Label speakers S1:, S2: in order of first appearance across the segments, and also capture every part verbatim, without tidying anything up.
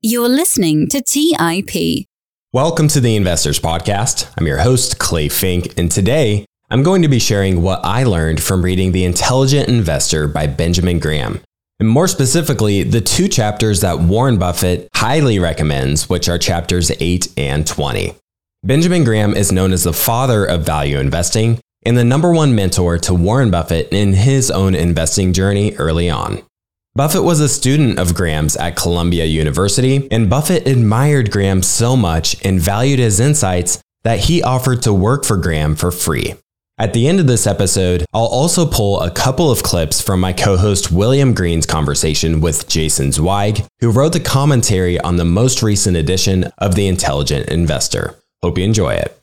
S1: You're listening to T I P.
S2: Welcome to the Investors Podcast. I'm your host, Clay Fink, and today I'm going to be sharing what I learned from reading The Intelligent Investor by Benjamin Graham, and more specifically, the two chapters that Warren Buffett highly recommends, which are chapters eight and twenty. Benjamin Graham is known as the father of value investing and the number one mentor to Warren Buffett in his own investing journey early on. Buffett was a student of Graham's at Columbia University, and Buffett admired Graham so much and valued his insights that he offered to work for Graham for free. At the end of this episode, I'll also pull a couple of clips from my co-host William Green's conversation with Jason Zweig, who wrote the commentary on the most recent edition of The Intelligent Investor. Hope you enjoy it.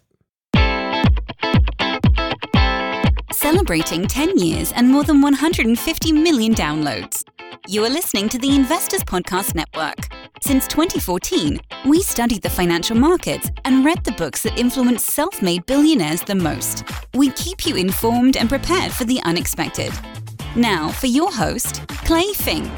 S1: Celebrating ten years and more than one hundred fifty million downloads. You are listening to the Investors Podcast Network. Since twenty fourteen, we studied the financial markets and read the books that influenced self-made billionaires the most. We keep you informed and prepared for the unexpected. Now for your host, Clay Fink.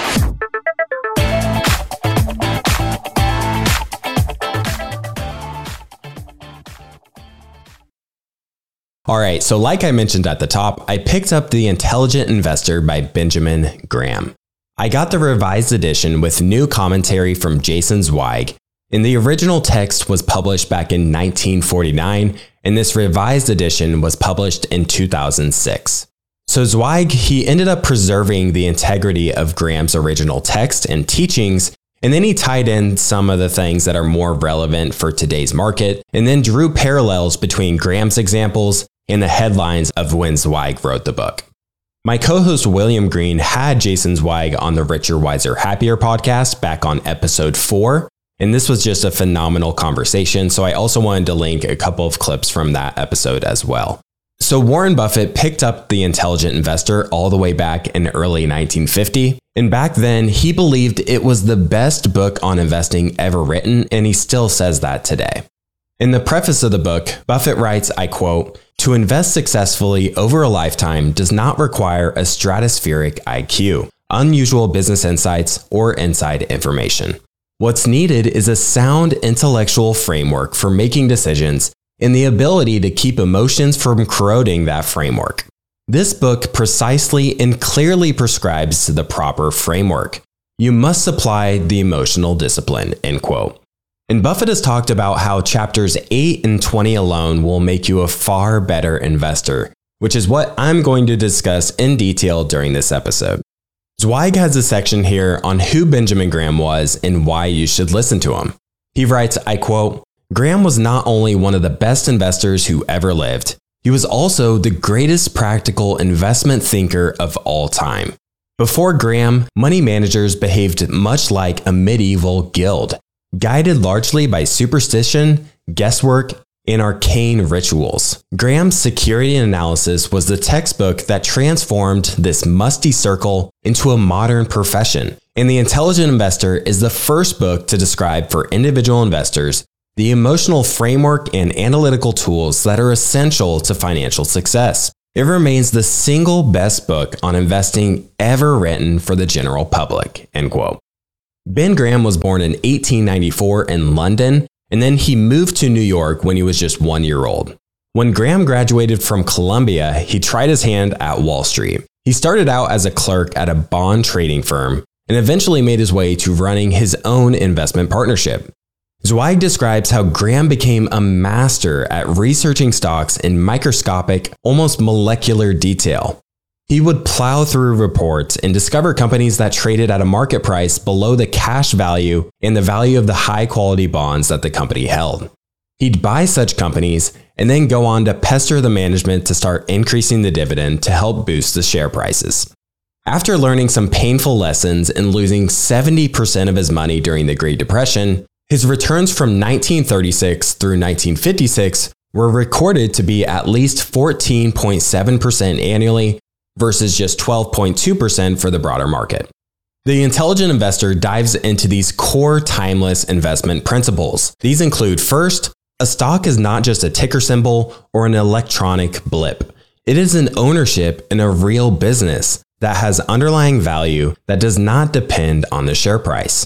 S2: All right, so like I mentioned at the top, I picked up The Intelligent Investor by Benjamin Graham. I got the revised edition with new commentary from Jason Zweig, and the original text was published back in nineteen forty-nine, and this revised edition was published in two thousand six. So Zweig, he ended up preserving the integrity of Graham's original text and teachings, and then he tied in some of the things that are more relevant for today's market, and then drew parallels between Graham's examples and the headlines of when Zweig wrote the book. My co-host William Green had Jason Zweig on the Richer, Wiser, Happier podcast back on episode four, and this was just a phenomenal conversation, so I also wanted to link a couple of clips from that episode as well. So Warren Buffett picked up The Intelligent Investor all the way back in early nineteen fifty, and back then he believed it was the best book on investing ever written, and he still says that today. In the preface of the book, Buffett writes, I quote, "To invest successfully over a lifetime does not require a stratospheric I Q, unusual business insights, or inside information. What's needed is a sound intellectual framework for making decisions and the ability to keep emotions from corroding that framework. This book precisely and clearly prescribes the proper framework. You must supply the emotional discipline," end quote. And Buffett has talked about how chapters eight and twenty alone will make you a far better investor, which is what I'm going to discuss in detail during this episode. Zweig has a section here on who Benjamin Graham was and why you should listen to him. He writes, I quote, "Graham was not only one of the best investors who ever lived, he was also the greatest practical investment thinker of all time. Before Graham, money managers behaved much like a medieval guild, guided largely by superstition, guesswork, and arcane rituals. Graham's security analysis was the textbook that transformed this musty circle into a modern profession, and The Intelligent Investor is the first book to describe for individual investors the emotional framework and analytical tools that are essential to financial success. It remains the single best book on investing ever written for the general public," end quote. Ben Graham was born in eighteen ninety-four in London, and then he moved to New York when he was just one year old. When Graham graduated from Columbia, he tried his hand at Wall Street. He started out as a clerk at a bond trading firm and eventually made his way to running his own investment partnership. Zweig describes how Graham became a master at researching stocks in microscopic, almost molecular detail. He would plow through reports and discover companies that traded at a market price below the cash value and the value of the high-quality bonds that the company held. He'd buy such companies and then go on to pester the management to start increasing the dividend to help boost the share prices. After learning some painful lessons and losing seventy percent of his money during the Great Depression, his returns from nineteen thirty-six through nineteen fifty-six were recorded to be at least fourteen point seven percent annually, versus just twelve point two percent for the broader market. The Intelligent Investor dives into these core timeless investment principles. These include, first, a stock is not just a ticker symbol or an electronic blip. It is an ownership in a real business that has underlying value that does not depend on the share price.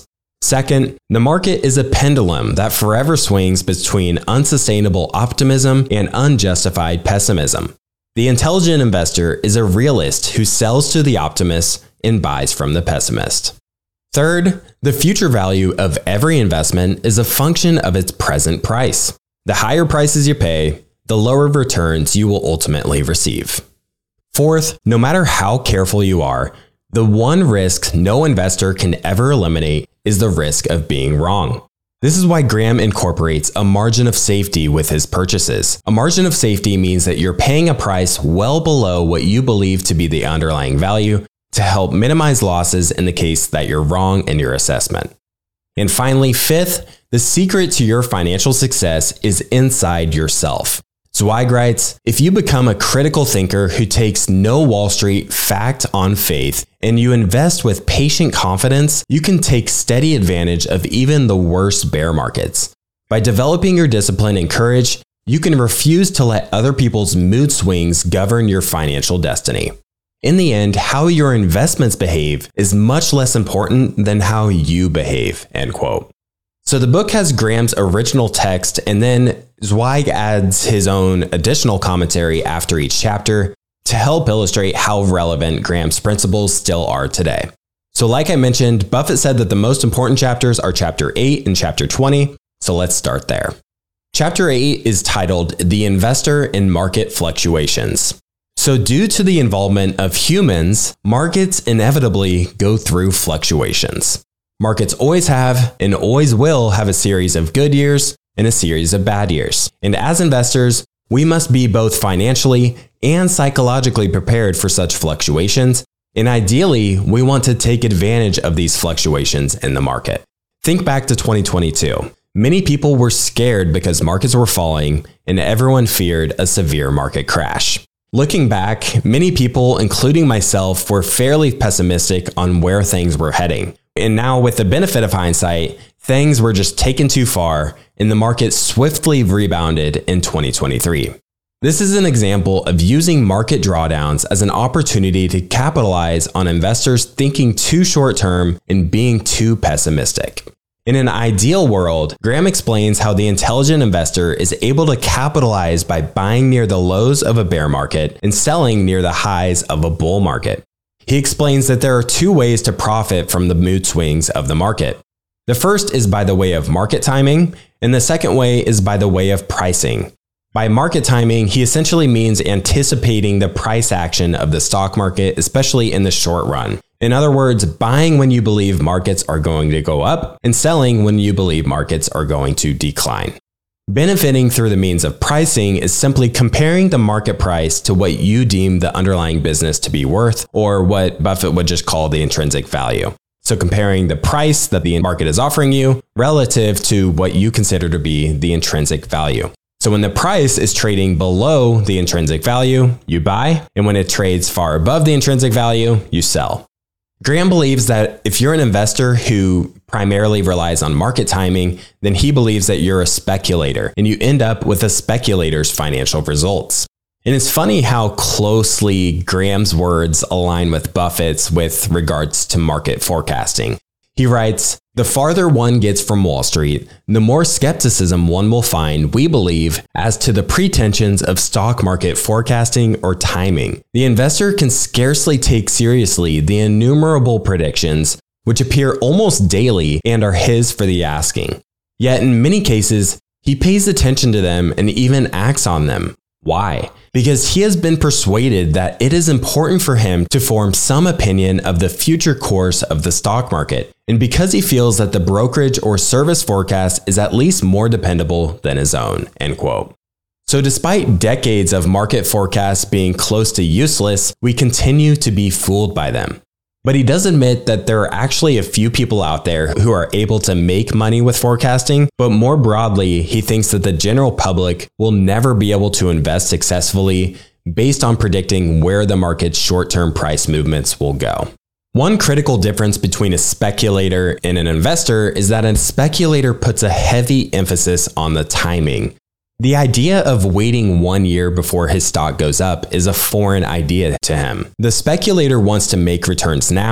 S2: Second, the market is a pendulum that forever swings between unsustainable optimism and unjustified pessimism. The intelligent investor is a realist who sells to the optimist and buys from the pessimist. Third, the future value of every investment is a function of its present price. The higher prices you pay, the lower returns you will ultimately receive. Fourth, no matter how careful you are, the one risk no investor can ever eliminate is the risk of being wrong. This is why Graham incorporates a margin of safety with his purchases. A margin of safety means that you're paying a price well below what you believe to be the underlying value to help minimize losses in the case that you're wrong in your assessment. And finally, fifth, the secret to your financial success is inside yourself. Zweig writes, if you become a critical thinker who takes no Wall Street fact on faith and you invest with patient confidence, you can take steady advantage of even the worst bear markets. By developing your discipline and courage, you can refuse to let other people's mood swings govern your financial destiny. In the end, how your investments behave is much less important than how you behave, end quote. So the book has Graham's original text, and then Zweig adds his own additional commentary after each chapter to help illustrate how relevant Graham's principles still are today. So like I mentioned, Buffett said that the most important chapters are chapter eight and chapter twenty, so let's start there. Chapter eight is titled The Investor in Market Fluctuations. So due to the involvement of humans, markets inevitably go through fluctuations. Markets always have and always will have a series of good years and a series of bad years. And as investors, we must be both financially and psychologically prepared for such fluctuations. And ideally, we want to take advantage of these fluctuations in the market. Think back to twenty twenty-two. Many people were scared because markets were falling and everyone feared a severe market crash. Looking back, many people, including myself, were fairly pessimistic on where things were heading. And now with the benefit of hindsight, things were just taken too far and the market swiftly rebounded in twenty twenty-three. This is an example of using market drawdowns as an opportunity to capitalize on investors thinking too short term and being too pessimistic. In an ideal world, Graham explains how the intelligent investor is able to capitalize by buying near the lows of a bear market and selling near the highs of a bull market. He explains that there are two ways to profit from the mood swings of the market. The first is by the way of market timing, and the second way is by the way of pricing. By market timing, he essentially means anticipating the price action of the stock market, especially in the short run. In other words, buying when you believe markets are going to go up and selling when you believe markets are going to decline. Benefiting through the means of pricing is simply comparing the market price to what you deem the underlying business to be worth, or what Buffett would just call the intrinsic value. So comparing the price that the market is offering you relative to what you consider to be the intrinsic value. So when the price is trading below the intrinsic value, you buy, and when it trades far above the intrinsic value, you sell. Graham believes that if you're an investor who primarily relies on market timing, then he believes that you're a speculator and you end up with a speculator's financial results. And it's funny how closely Graham's words align with Buffett's with regards to market forecasting. He writes, "The farther one gets from Wall Street, the more skepticism one will find, we believe, as to the pretensions of stock market forecasting or timing. The investor can scarcely take seriously the innumerable predictions which appear almost daily and are his for the asking. Yet in many cases, he pays attention to them and even acts on them. Why? Because he has been persuaded that it is important for him to form some opinion of the future course of the stock market, and because he feels that the brokerage or service forecast is at least more dependable than his own." End quote. So despite decades of market forecasts being close to useless, we continue to be fooled by them. But he does admit that there are actually a few people out there who are able to make money with forecasting, but more broadly, he thinks that the general public will never be able to invest successfully based on predicting where the market's short-term price movements will go. One critical difference between a speculator and an investor is that a speculator puts a heavy emphasis on the timing. The idea of waiting one year before his stock goes up is a foreign idea to him. The speculator wants to make returns now,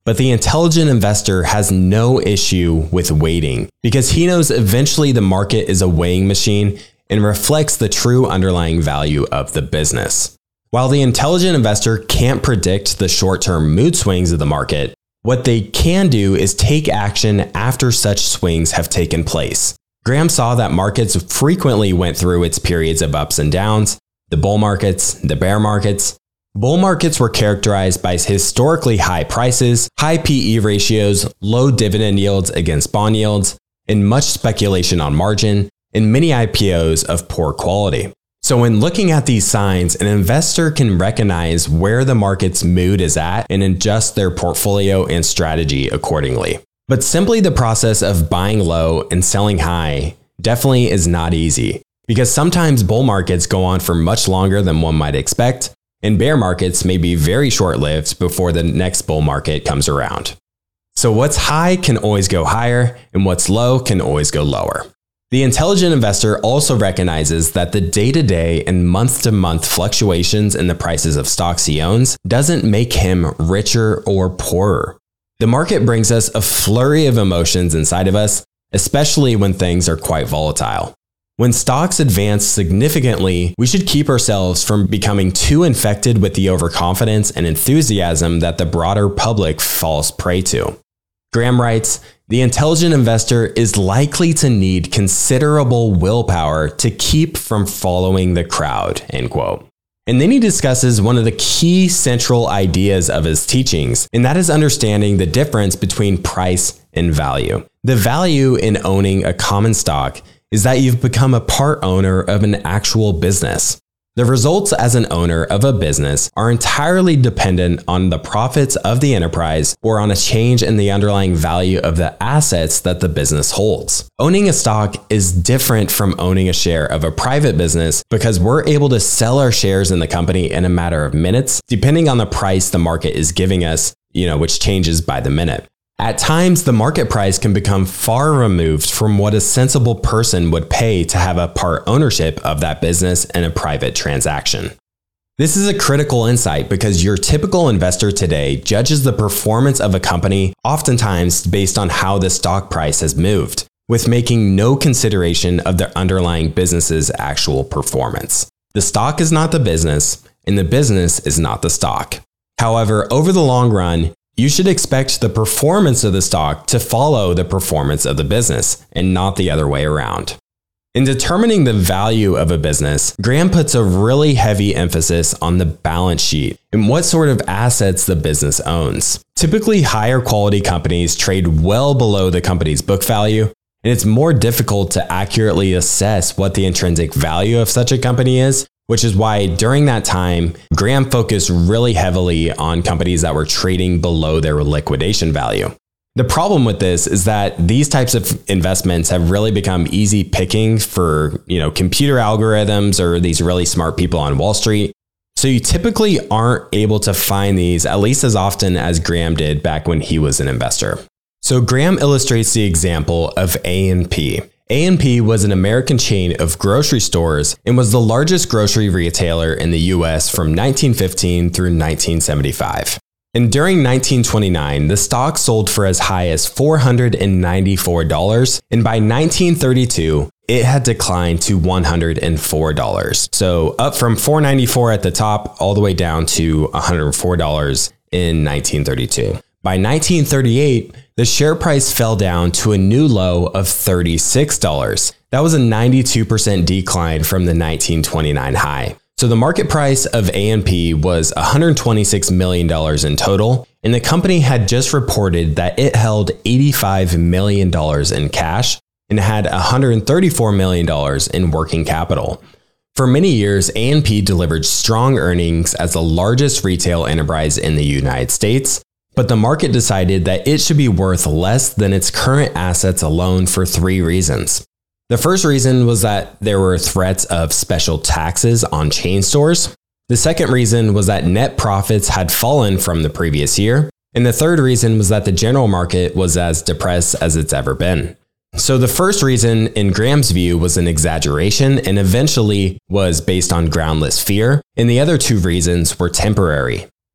S2: But the intelligent investor has no issue with waiting because he knows eventually the market is a weighing machine and reflects the true underlying value of the business. While the intelligent investor can't predict the short-term mood swings of the market, what they can do is take action after such swings have taken place. Graham saw that markets frequently went through its periods of ups and downs, the bull markets, the bear markets. Bull markets were characterized by historically high prices, high P E ratios, low dividend yields against bond yields, and much speculation on margin, and many I P Os of poor quality. So when looking at these signs, an investor can recognize where the market's mood is at and adjust their portfolio and strategy accordingly. But simply the process of buying low and selling high definitely is not easy, because sometimes bull markets go on for much longer than one might expect, and bear markets may be very short-lived before the next bull market comes around. So what's high can always go higher, and what's low can always go lower. The intelligent investor also recognizes that the day-to-day and month-to-month fluctuations in the prices of stocks he owns doesn't make him richer or poorer. The market brings us a flurry of emotions inside of us, especially when things are quite volatile. When stocks advance significantly, we should keep ourselves from becoming too infected with the overconfidence and enthusiasm that the broader public falls prey to. Graham writes, "The intelligent investor is likely to need considerable willpower to keep from following the crowd," end quote. And then he discusses one of the key central ideas of his teachings, and that is understanding the difference between price and value. The value in owning a common stock is that you've become a part owner of an actual business. The results as an owner of a business are entirely dependent on the profits of the enterprise or on a change in the underlying value of the assets that the business holds. Owning a stock is different from owning a share of a private business because we're able to sell our shares in the company in a matter of minutes, depending on the price the market is giving us, you know, which changes by the minute. At times, the market price can become far removed from what a sensible person would pay to have a part ownership of that business in a private transaction. This is a critical insight because your typical investor today judges the performance of a company oftentimes based on how the stock price has moved, with making no consideration of the underlying business's actual performance. The stock is not the business, and the business is not the stock. However, over the long run, you should expect the performance of the stock to follow the performance of the business and not the other way around. In determining the value of a business, Graham puts a really heavy emphasis on the balance sheet and what sort of assets the business owns. Typically, higher quality companies trade well below the company's book value, and it's more difficult to accurately assess what the intrinsic value of such a company is, which is why during that time, Graham focused really heavily on companies that were trading below their liquidation value. The problem with this is that these types of investments have really become easy pickings for, you know, computer algorithms or these really smart people on Wall Street. So you typically aren't able to find these at least as often as Graham did back when he was an investor. So Graham illustrates the example of A and P. A and P was an American chain of grocery stores and was the largest grocery retailer in the U S from nineteen fifteen through nineteen seventy-five. And during nineteen twenty-nine, the stock sold for as high as four hundred ninety-four dollars, and by nineteen thirty-two, it had declined to one hundred four dollars. So up from four hundred ninety-four dollars at the top all the way down to one hundred four dollars in nineteen thirty-two. By nineteen thirty-eight, the share price fell down to a new low of thirty-six dollars. That was a ninety-two percent decline from the nineteen twenty-nine high. So the market price of A and P was one hundred twenty-six million dollars in total, and the company had just reported that it held eighty-five million dollars in cash and had one hundred thirty-four million dollars in working capital. For many years, A and P delivered strong earnings as the largest retail enterprise in the United States, but the market decided that it should be worth less than its current assets alone for three reasons. The first reason was that there were threats of special taxes on chain stores. The second reason was that net profits had fallen from the previous year. And the third reason was that the general market was as depressed as it's ever been. So the first reason, in Graham's view, was an exaggeration and eventually was based on groundless fear, and the other two reasons were temporary.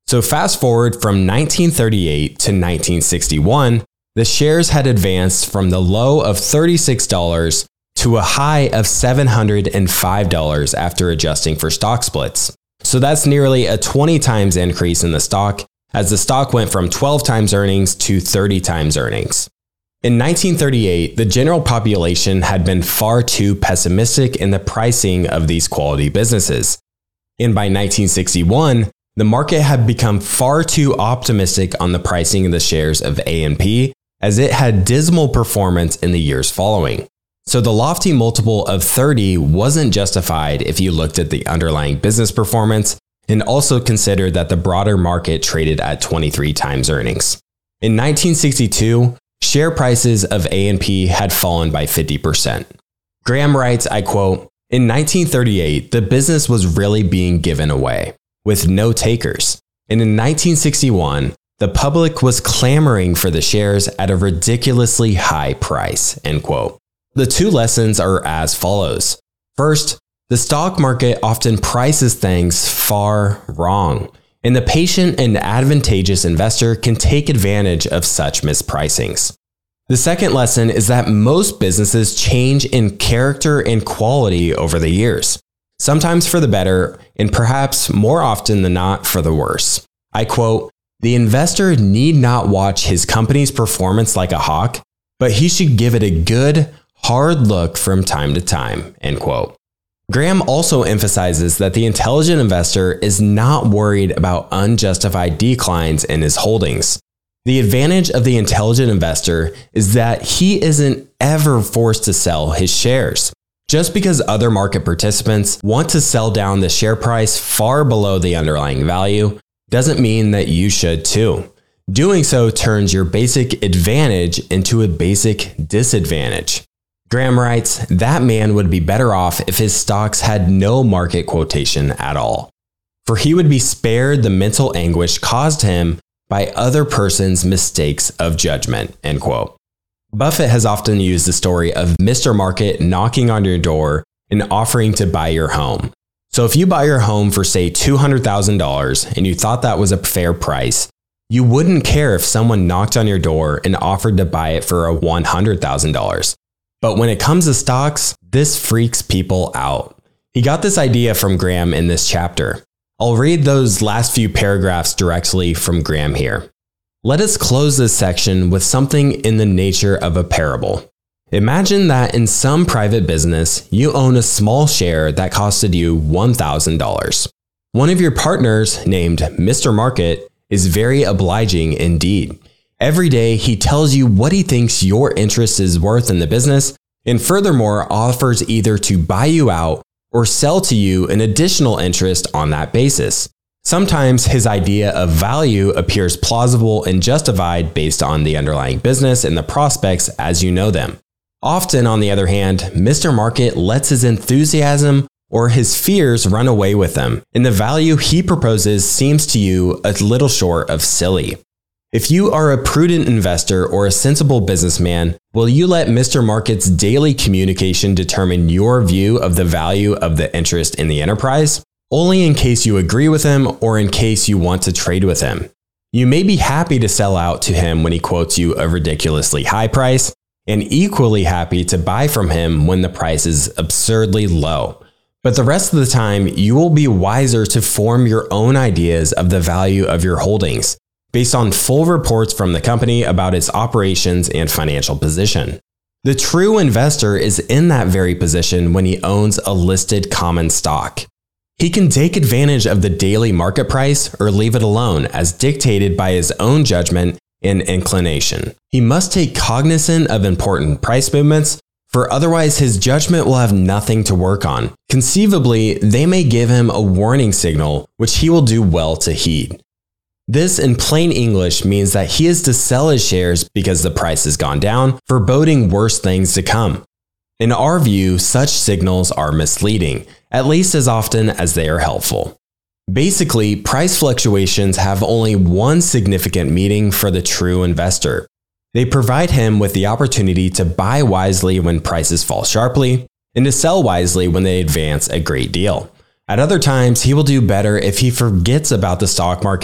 S2: So fast forward from nineteen thirty-eight to nineteen sixty-one, the shares had advanced from the low of thirty-six dollars to a high of seven hundred five dollars after adjusting for stock splits. So that's nearly a twenty times increase in the stock, as the stock went from twelve times earnings to thirty times earnings. In nineteen thirty-eight, the general population had been far too pessimistic in the pricing of these quality businesses. And by nineteen sixty-one, the market had become far too optimistic on the pricing of the shares of A and P, as it had dismal performance in the years following. So the lofty multiple of thirty wasn't justified if you looked at the underlying business performance and also considered that the broader market traded at twenty-three times earnings. In nineteen sixty-two, share prices of A and P had fallen by fifty percent. Graham writes, I quote, "In nineteen thirty-eight, the business was really being given away, with no takers. And in nineteen sixty-one, the public was clamoring for the shares at a ridiculously high price," end quote. The two lessons are as follows. First, the stock market often prices things far wrong, and the patient and advantageous investor can take advantage of such mispricings. The second lesson is that most businesses change in character and quality over the years, sometimes for the better, and perhaps more often than not for the worse. I quote, "The investor need not watch his company's performance like a hawk, but he should give it a good, hard look from time to time," end quote. Graham also emphasizes that the intelligent investor is not worried about unjustified declines in his holdings. The advantage of the intelligent investor is that he isn't ever forced to sell his shares. Just because other market participants want to sell down the share price far below the underlying value doesn't mean that you should too. Doing so turns your basic advantage into a basic disadvantage. Graham writes, "That man would be better off if his stocks had no market quotation at all, for he would be spared the mental anguish caused him by other persons' mistakes of judgment," end quote. Buffett has often used the story of Mister Market knocking on your door and offering to buy your home. So if you buy your home for say two hundred thousand dollars and you thought that was a fair price, you wouldn't care if someone knocked on your door and offered to buy it for a one hundred thousand dollars. But when it comes to stocks, this freaks people out. He got this idea from Graham in this chapter. I'll read those last few paragraphs directly from Graham here. Let us close this section with something in the nature of a parable. Imagine that in some private business, you own a small share that costed you one thousand dollars. One of your partners, named Mister Market, is very obliging indeed. Every day, he tells you what he thinks your interest is worth in the business, and furthermore offers either to buy you out or sell to you an additional interest on that basis. Sometimes his idea of value appears plausible and justified based on the underlying business and the prospects as you know them. Often, on the other hand, Mister Market lets his enthusiasm or his fears run away with him, and the value he proposes seems to you a little short of silly. If you are a prudent investor or a sensible businessman, will you let Mister Market's daily communication determine your view of the value of the interest in the enterprise? Only in case you agree with him or in case you want to trade with him. You may be happy to sell out to him when he quotes you a ridiculously high price, and equally happy to buy from him when the price is absurdly low. But the rest of the time, you will be wiser to form your own ideas of the value of your holdings, based on full reports from the company about its operations and financial position. The true investor is in that very position when he owns a listed common stock. He can take advantage of the daily market price or leave it alone as dictated by his own judgment and inclination. He must take cognizance of important price movements, for otherwise his judgment will have nothing to work on. Conceivably, they may give him a warning signal, which he will do well to heed. This, in plain English, means that he is to sell his shares because the price has gone down, foreboding worse things to come. In our view, such signals are misleading, at least as often as they are helpful. Basically, price fluctuations have only one significant meaning for the true investor. They provide him with the opportunity to buy wisely when prices fall sharply, and to sell wisely when they advance a great deal. At other times, he will do better if he forgets about the stock market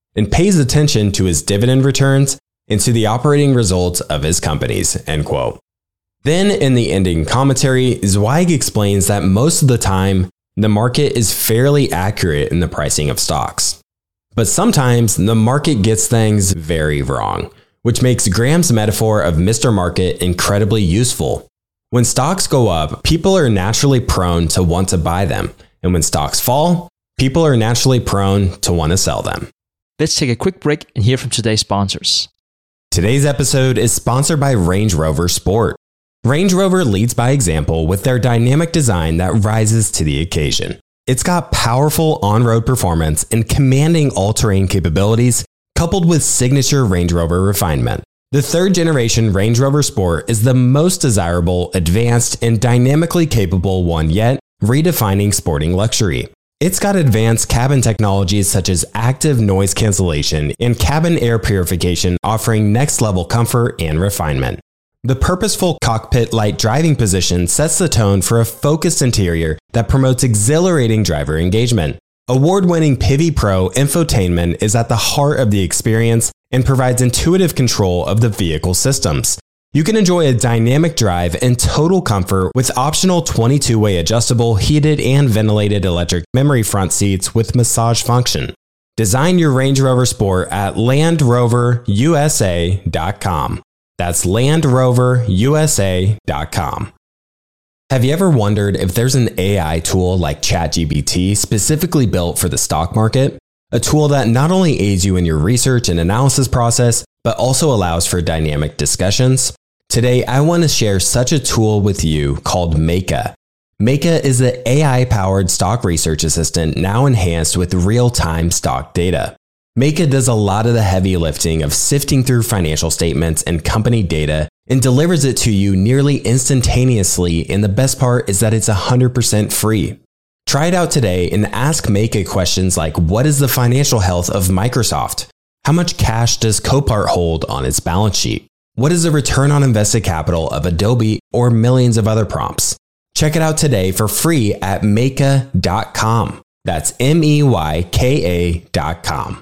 S2: and pays attention to his dividend returns and to the operating results of his companies, end quote. Then in the ending commentary, Zweig explains that most of the time, the market is fairly accurate in the pricing of stocks. But sometimes the market gets things very wrong, which makes Graham's metaphor of Mister Market incredibly useful. When stocks go up, people are naturally prone to want to buy them. And when stocks fall, people are naturally prone to want to sell them.
S3: Let's take a quick break and hear from today's sponsors.
S2: Today's episode is sponsored by Range Rover Sport. Range Rover leads by example with their dynamic design that rises to the occasion. It's got powerful on-road performance and commanding all-terrain capabilities, coupled with signature Range Rover refinement. The third generation Range Rover Sport is the most desirable, advanced, and dynamically capable one yet, redefining sporting luxury. It's got advanced cabin technologies such as active noise cancellation and cabin air purification, offering next-level comfort and refinement. The purposeful cockpit-like driving position sets the tone for a focused interior that promotes exhilarating driver engagement. Award-winning Pivi Pro infotainment is at the heart of the experience and provides intuitive control of the vehicle systems. You can enjoy a dynamic drive and total comfort with optional twenty-two way adjustable, heated and ventilated electric memory front seats with massage function. Design your Range Rover Sport at land rover u s a dot com. That's land rover u s a dot com. Have you ever wondered if there's an A I tool like ChatGPT specifically built for the stock market? A tool that not only aids you in your research and analysis process, but also allows for dynamic discussions? Today, I want to share such a tool with you called Meyka. Meyka is the A I-powered stock research assistant now enhanced with real-time stock data. Meyka does a lot of the heavy lifting of sifting through financial statements and company data and delivers it to you nearly instantaneously, and the best part is that it's one hundred percent free. Try it out today and ask Meyka questions like, what is the financial health of Microsoft? How much cash does Copart hold on its balance sheet? What is the return on invested capital of Adobe, or millions of other prompts? Check it out today for free at meyka dot com. That's M E Y K A dot com.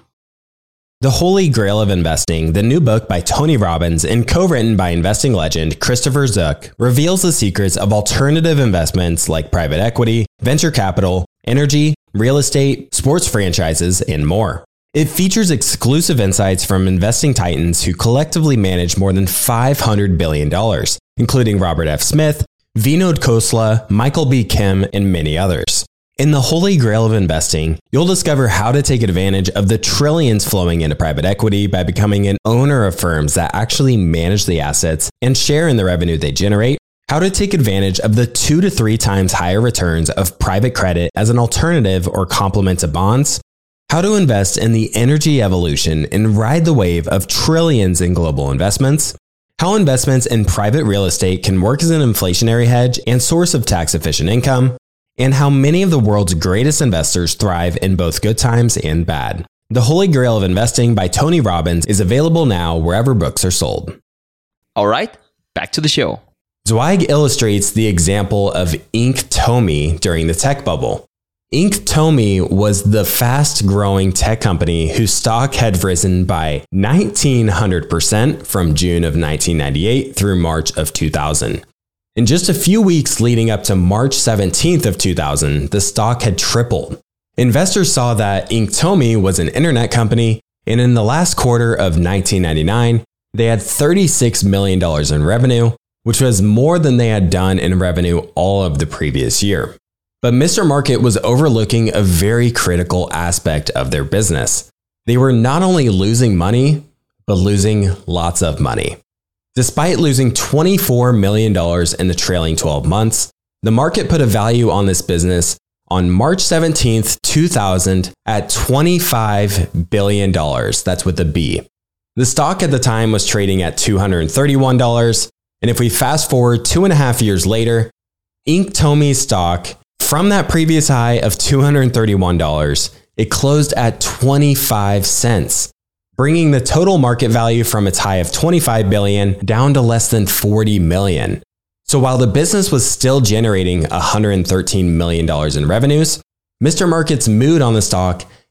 S2: The Holy Grail of Investing, the new book by Tony Robbins and co-written by investing legend Christopher Zook, reveals the secrets of alternative investments like private equity, venture capital, energy, real estate, sports franchises, and more. It features exclusive insights from investing titans who collectively manage more than five hundred billion dollars, including Robert F. Smith, Vinod Khosla, Michael B. Kim, and many others. In the Holy Grail of Investing, you'll discover how to take advantage of the trillions flowing into private equity by becoming an owner of firms that actually manage the assets and share in the revenue they generate, how to take advantage of the two to three times higher returns of private credit as an alternative or complement to bonds, how to invest in the energy evolution and ride the wave of trillions in global investments, how investments in private real estate can work as an inflationary hedge and source of tax-efficient income, and how many of the world's greatest investors thrive in both good times and bad. The Holy Grail of Investing by Tony Robbins is available now wherever books are sold.
S3: All right, back to the show.
S2: Zweig illustrates the example of Inktomi during the tech bubble. Inktomi was the fast-growing tech company whose stock had risen by nineteen hundred percent from June of nineteen ninety-eight through March of two thousand. In just a few weeks leading up to March seventeenth of two thousand, the stock had tripled. Investors saw that Inktomi was an internet company, and in the last quarter of nineteen ninety-nine, they had thirty-six million dollars in revenue, which was more than they had done in revenue all of the previous year. But Mister Market was overlooking a very critical aspect of their business. They were not only losing money, but losing lots of money. Despite losing twenty-four million dollars in the trailing twelve months, the market put a value on this business on March seventeenth, two thousand at twenty-five billion dollars. That's with a B. The stock at the time was trading at two hundred thirty-one dollars. And if we fast forward two and a half years later, Inktomi's stock, from that previous high of two hundred thirty-one dollars, it closed at twenty-five cents. Bringing the total market value from its high of twenty-five billion dollars down to less than forty million dollars. So while the business was still generating one hundred thirteen million dollars in revenues, Mister Market's mood on the stock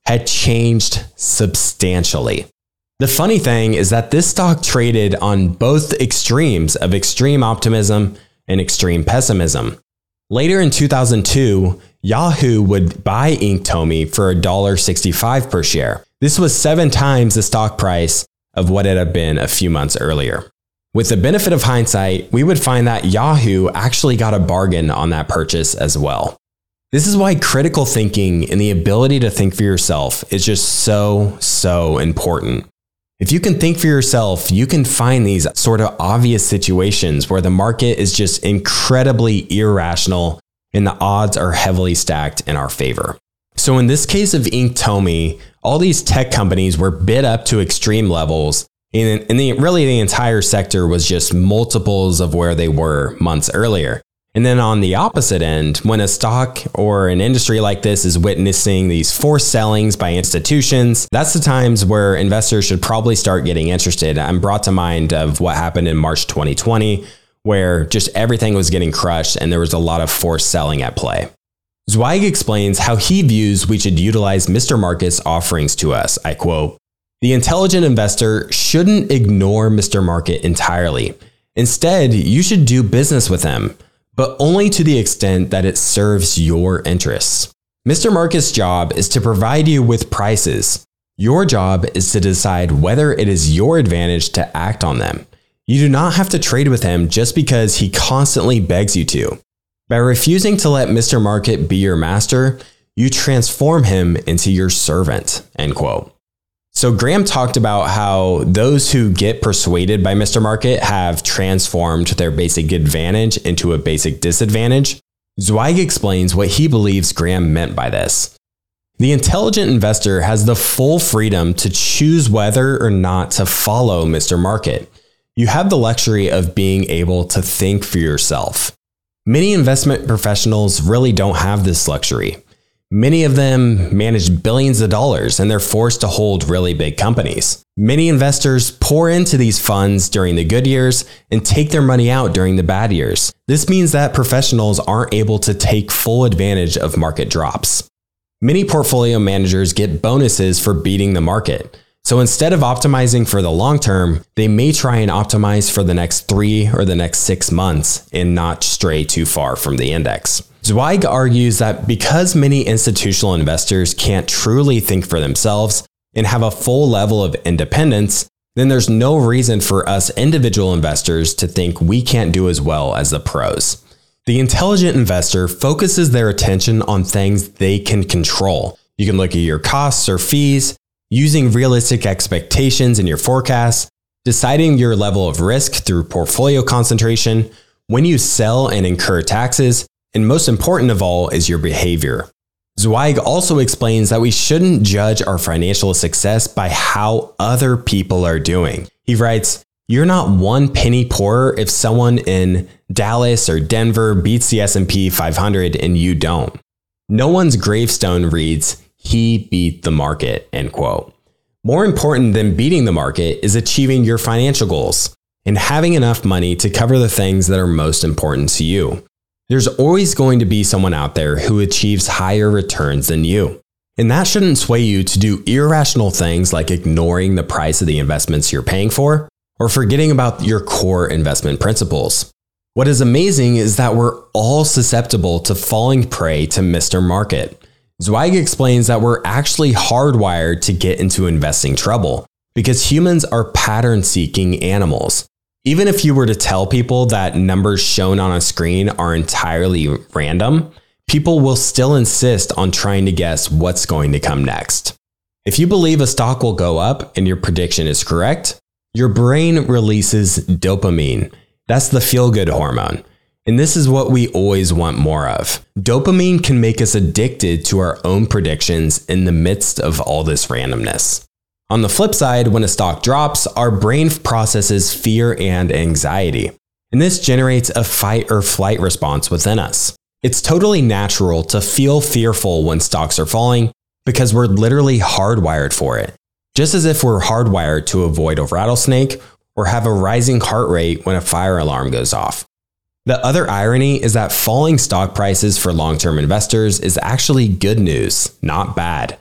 S2: had changed substantially. The funny thing is that this stock traded on both extremes of extreme optimism and extreme pessimism. Later in two thousand two, Yahoo would buy Inktomi for one dollar and sixty-five cents per share. This was seven times the stock price of what it had been a few months earlier. With the benefit of hindsight, we would find that Yahoo actually got a bargain on that purchase as well. This is why critical thinking and the ability to think for yourself is just so, so important. If you can think for yourself, you can find these sort of obvious situations where the market is just incredibly irrational and the odds are heavily stacked in our favor. So in this case of Inktomi, all these tech companies were bid up to extreme levels, and, and the, really the entire sector was just multiples of where they were months earlier. And then on the opposite end, when a stock or an industry like this is witnessing these forced sellings by institutions, that's the times where investors should probably start getting interested. I'm brought to mind of what happened in March twenty twenty, where just everything was getting crushed and there was a lot of forced selling at play. Zweig explains how he views we should utilize Mister Market's offerings to us. I quote, "The intelligent investor shouldn't ignore Mister Market entirely. Instead, you should do business with him, but only to the extent that it serves your interests. Mister Market's job is to provide you with prices. Your job is to decide whether it is your advantage to act on them. You do not have to trade with him just because he constantly begs you to. By refusing to let Mister Market be your master, you transform him into your servant." End quote. So Graham talked about how those who get persuaded by Mister Market have transformed their basic advantage into a basic disadvantage. Zweig explains what he believes Graham meant by this. The intelligent investor has the full freedom to choose whether or not to follow Mister Market. You have the luxury of being able to think for yourself. Many investment professionals really don't have this luxury. Many of them manage billions of dollars and they're forced to hold really big companies. Many investors pour into these funds during the good years and take their money out during the bad years. This means that professionals aren't able to take full advantage of market drops. Many portfolio managers get bonuses for beating the market. So instead of optimizing for the long term, they may try and optimize for the next three or the next six months and not stray too far from the index. Zweig argues that because many institutional investors can't truly think for themselves and have a full level of independence, then there's no reason for us individual investors to think we can't do as well as the pros. The intelligent investor focuses their attention on things they can control. You can look at your costs or fees, using realistic expectations in your forecasts, deciding your level of risk through portfolio concentration, when you sell and incur taxes, and most important of all is your behavior. Zweig also explains that we shouldn't judge our financial success by how other people are doing. He writes, "You're not one penny poorer if someone in Dallas or Denver beats the S and P five hundred and you don't. No one's gravestone reads, 'He beat the market,'" end quote. More important than beating the market is achieving your financial goals and having enough money to cover the things that are most important to you. There's always going to be someone out there who achieves higher returns than you. And that shouldn't sway you to do irrational things like ignoring the price of the investments you're paying for or forgetting about your core investment principles. What is amazing is that we're all susceptible to falling prey to Mister Market. Zweig explains that we're actually hardwired to get into investing trouble because humans are pattern-seeking animals. Even if you were to tell people that numbers shown on a screen are entirely random, people will still insist on trying to guess what's going to come next. If you believe a stock will go up and your prediction is correct, your brain releases dopamine. That's the feel-good hormone. And this is what we always want more of. Dopamine can make us addicted to our own predictions in the midst of all this randomness. On the flip side, when a stock drops, our brain processes fear and anxiety, and this generates a fight or flight response within us. It's totally natural to feel fearful when stocks are falling because we're literally hardwired for it, just as if we're hardwired to avoid a rattlesnake or have a rising heart rate when a fire alarm goes off. The other irony is that falling stock prices for long-term investors is actually good news, not bad.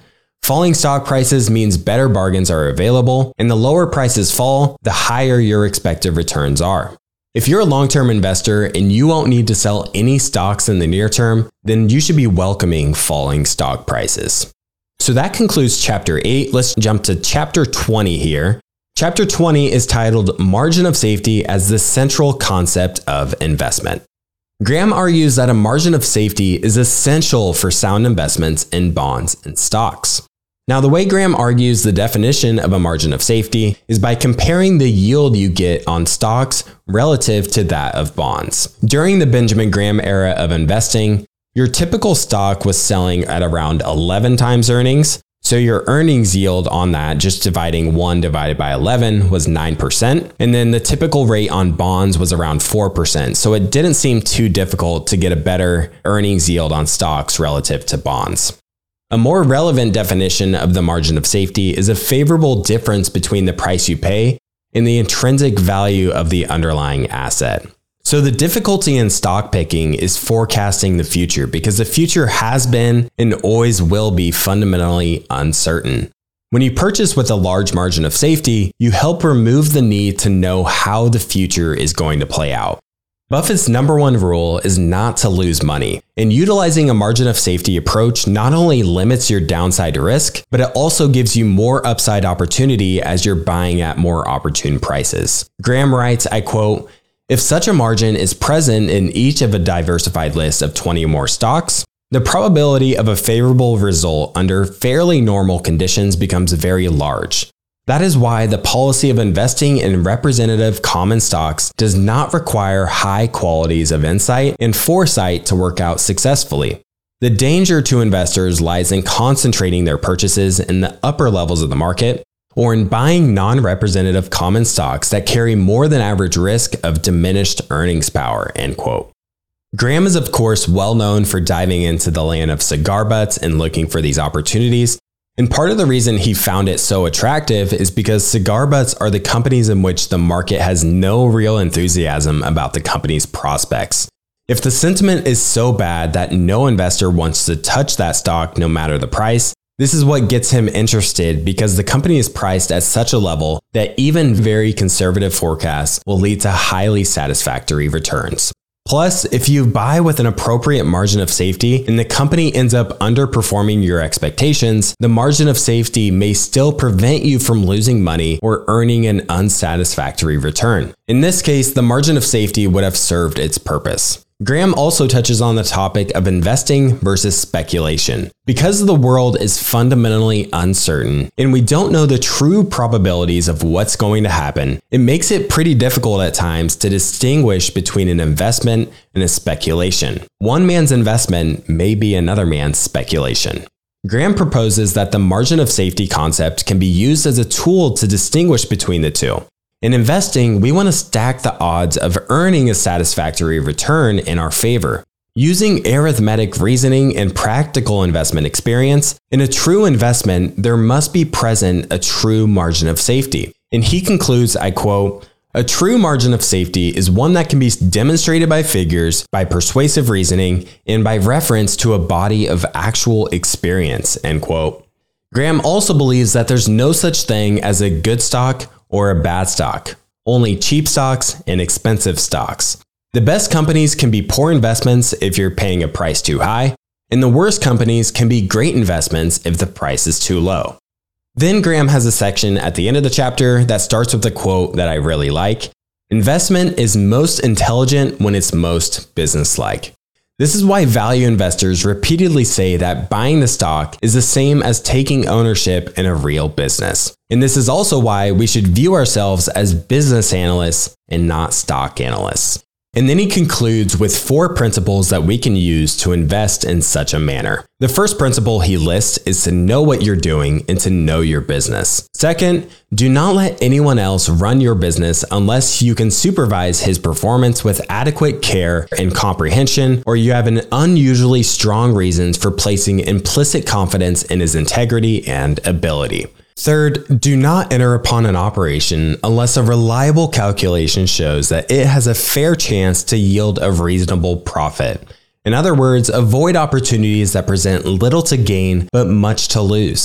S2: Falling stock prices means better bargains are available, and the lower prices fall, the higher your expected returns are. If you're a long-term investor and you won't need to sell any stocks in the near term, then you should be welcoming falling stock prices. So that concludes chapter eight. Let's jump to chapter twenty here. Chapter twenty is titled Margin of Safety as the Central Concept of Investment. Graham argues that a margin of safety is essential for sound investments in bonds and stocks. Now, the way Graham argues the definition of a margin of safety is by comparing the yield you get on stocks relative to that of bonds. During the Benjamin Graham era of investing, your typical stock was selling at around eleven times earnings. So your earnings yield on that, just dividing one divided by eleven, was nine percent. And then the typical rate on bonds was around four percent. So it didn't seem too difficult to get a better earnings yield on stocks relative to bonds. A more relevant definition of the margin of safety is a favorable difference between the price you pay and the intrinsic value of the underlying asset. So the difficulty in stock picking is forecasting the future because the future has been and always will be fundamentally uncertain. When you purchase with a large margin of safety, you help remove the need to know how the future is going to play out. Buffett's number one rule is not to lose money, and utilizing a margin of safety approach not only limits your downside risk, but it also gives you more upside opportunity as you're buying at more opportune prices. Graham writes, I quote, "If such a margin is present in each of a diversified list of twenty or more stocks, the probability of a favorable result under fairly normal conditions becomes very large. That is why the policy of investing in representative common stocks does not require high qualities of insight and foresight to work out successfully. The danger to investors lies in concentrating their purchases in the upper levels of the market or in buying non-representative common stocks that carry more than average risk of diminished earnings power." End quote. Graham is of course well known for diving into the land of cigar butts and looking for these opportunities. And part of the reason he found it so attractive is because cigar butts are the companies in which the market has no real enthusiasm about the company's prospects. If the sentiment is so bad that no investor wants to touch that stock no matter the price, this is what gets him interested because the company is priced at such a level that even very conservative forecasts will lead to highly satisfactory returns. Plus, if you buy with an appropriate margin of safety and the company ends up underperforming your expectations, the margin of safety may still prevent you from losing money or earning an unsatisfactory return. In this case, the margin of safety would have served its purpose. Graham also touches on the topic of investing versus speculation. Because the world is fundamentally uncertain and we don't know the true probabilities of what's going to happen, it makes it pretty difficult at times to distinguish between an investment and a speculation. One man's investment may be another man's speculation. Graham proposes that the margin of safety concept can be used as a tool to distinguish between the two. In investing, we want to stack the odds of earning a satisfactory return in our favor. Using arithmetic reasoning and practical investment experience, in a true investment, there must be present a true margin of safety. And he concludes, I quote, "A true margin of safety is one that can be demonstrated by figures, by persuasive reasoning, and by reference to a body of actual experience." End quote. Graham also believes that there's no such thing as a good stock or a bad stock, only cheap stocks and expensive stocks. The best companies can be poor investments if you're paying a price too high, and the worst companies can be great investments if the price is too low. Then Graham has a section at the end of the chapter that starts with a quote that I really like. "Investment is most intelligent when it's most businesslike." This is why value investors repeatedly say that buying the stock is the same as taking ownership in a real business. And this is also why we should view ourselves as business analysts and not stock analysts. And then he concludes with four principles that we can use to invest in such a manner. The first principle he lists is to know what you're doing and to know your business. Second, do not let anyone else run your business unless you can supervise his performance with adequate care and comprehension, or you have an unusually strong reasons for placing implicit confidence in his integrity and ability. Third, do not enter upon an operation unless a reliable calculation shows that it has a fair chance to yield a reasonable profit. In other words, avoid opportunities that present little to gain but much to lose.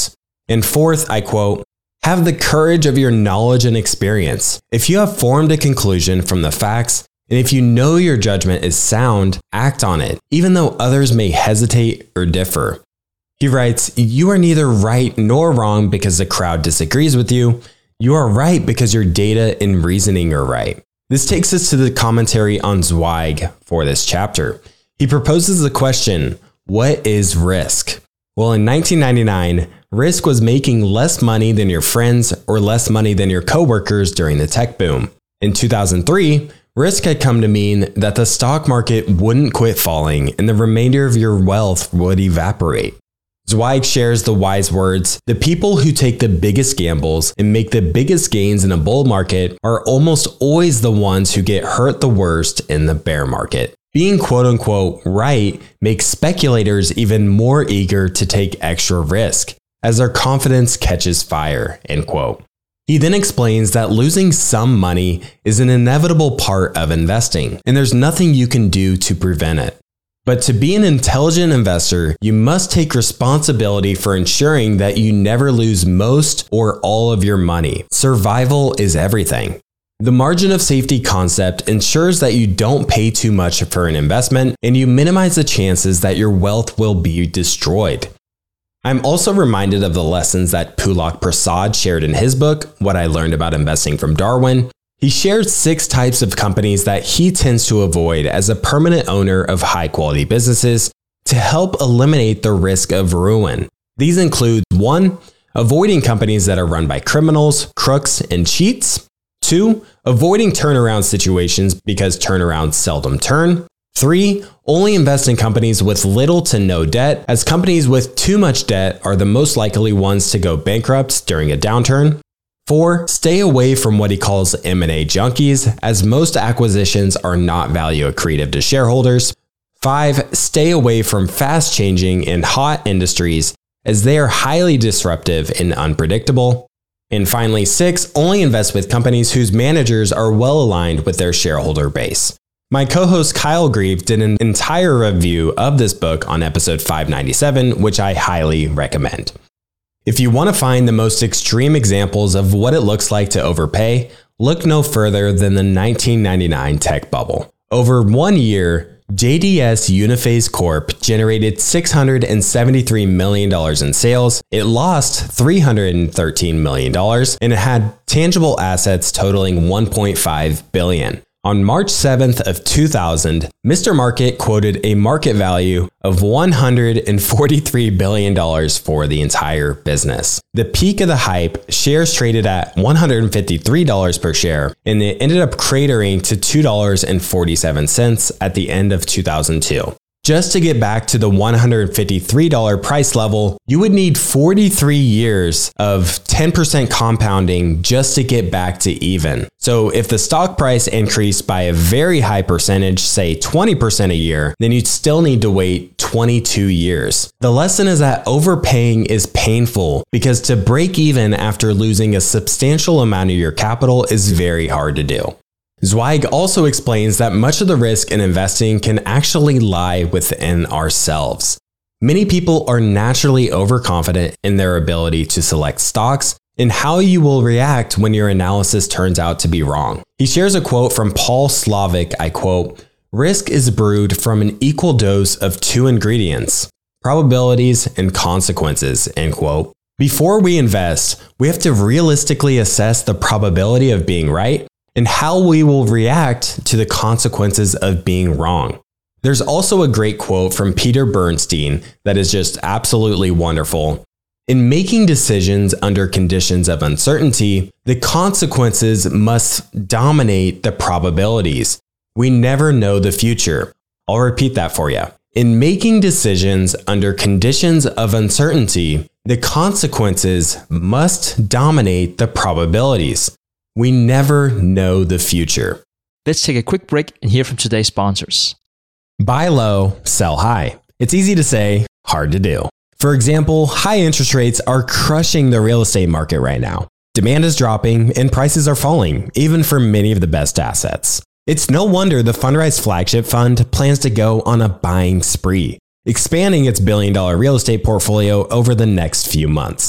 S2: And fourth, I quote, "Have the courage of your knowledge and experience. If you have formed a conclusion from the facts, and if you know your judgment is sound, act on it, even though others may hesitate or differ." He writes, "You are neither right nor wrong because the crowd disagrees with you. You are right because your data and reasoning are right." This takes us to the commentary on Zweig for this chapter. He proposes the question, what is risk? Well, in nineteen ninety-nine, risk was making less money than your friends or less money than your coworkers during the tech boom. In two thousand three, risk had come to mean that the stock market wouldn't quit falling and the remainder of your wealth would evaporate. Zweig shares the wise words, "The people who take the biggest gambles and make the biggest gains in a bull market are almost always the ones who get hurt the worst in the bear market." Being quote unquote right makes speculators even more eager to take extra risk as their confidence catches fire, end quote. He then explains that losing some money is an inevitable part of investing, and there's nothing you can do to prevent it. But to be an intelligent investor, you must take responsibility for ensuring that you never lose most or all of your money. Survival is everything. The margin of safety concept ensures that you don't pay too much for an investment and you minimize the chances that your wealth will be destroyed. I'm also reminded of the lessons that Pulak Prasad shared in his book, What I Learned About Investing from Darwin. He shared six types of companies that he tends to avoid as a permanent owner of high-quality businesses to help eliminate the risk of ruin. These include one, avoiding companies that are run by criminals, crooks, and cheats. Two, avoiding turnaround situations because turnarounds seldom turn. Three, only invest in companies with little to no debt, as companies with too much debt are the most likely ones to go bankrupt during a downturn. Four, stay away from what he calls M and A junkies, as most acquisitions are not value accretive to shareholders. Five, stay away from fast-changing and hot industries, as they are highly disruptive and unpredictable. And finally, six, only invest with companies whose managers are well aligned with their shareholder base. My co-host Kyle Grieve did an entire review of this book on episode five ninety-seven, which I highly recommend. If you want to find the most extreme examples of what it looks like to overpay, look no further than the nineteen ninety-nine tech bubble. Over one year, J D S Uniphase Corp generated six hundred seventy-three million dollars in sales. It lost three hundred thirteen million dollars, and it had tangible assets totaling one point five billion dollars. On March seventh of two thousand, Mister Market quoted a market value of one hundred forty-three billion dollars for the entire business. The peak of the hype, shares traded at one hundred fifty-three dollars per share, and it ended up cratering to two dollars and forty-seven cents at the end of two thousand two. Just to get back to the one hundred fifty-three dollars price level, you would need forty-three years of ten percent compounding just to get back to even. So if the stock price increased by a very high percentage, say twenty percent a year, then you'd still need to wait twenty-two years. The lesson is that overpaying is painful because to break even after losing a substantial amount of your capital is very hard to do. Zweig also explains that much of the risk in investing can actually lie within ourselves. Many people are naturally overconfident in their ability to select stocks and how you will react when your analysis turns out to be wrong. He shares a quote from Paul Slovic, I quote, "Risk is brewed from an equal dose of two ingredients, probabilities and consequences," end quote. Before we invest, we have to realistically assess the probability of being right and how we will react to the consequences of being wrong. There's also a great quote from Peter Bernstein that is just absolutely wonderful. In making decisions under conditions of uncertainty, the consequences must dominate the probabilities. We never know the future. I'll repeat that for you. In making decisions under conditions of uncertainty, the consequences must dominate the probabilities. We never know the future.
S3: Let's take a quick break and hear from today's sponsors.
S2: Buy low, sell high. It's easy to say, hard to do. For example, high interest rates are crushing the real estate market right now. Demand is dropping and prices are falling, even for many of the best assets. It's no wonder the Fundrise Flagship Fund plans to go on a buying spree, expanding its billion dollar real estate portfolio over the next few months.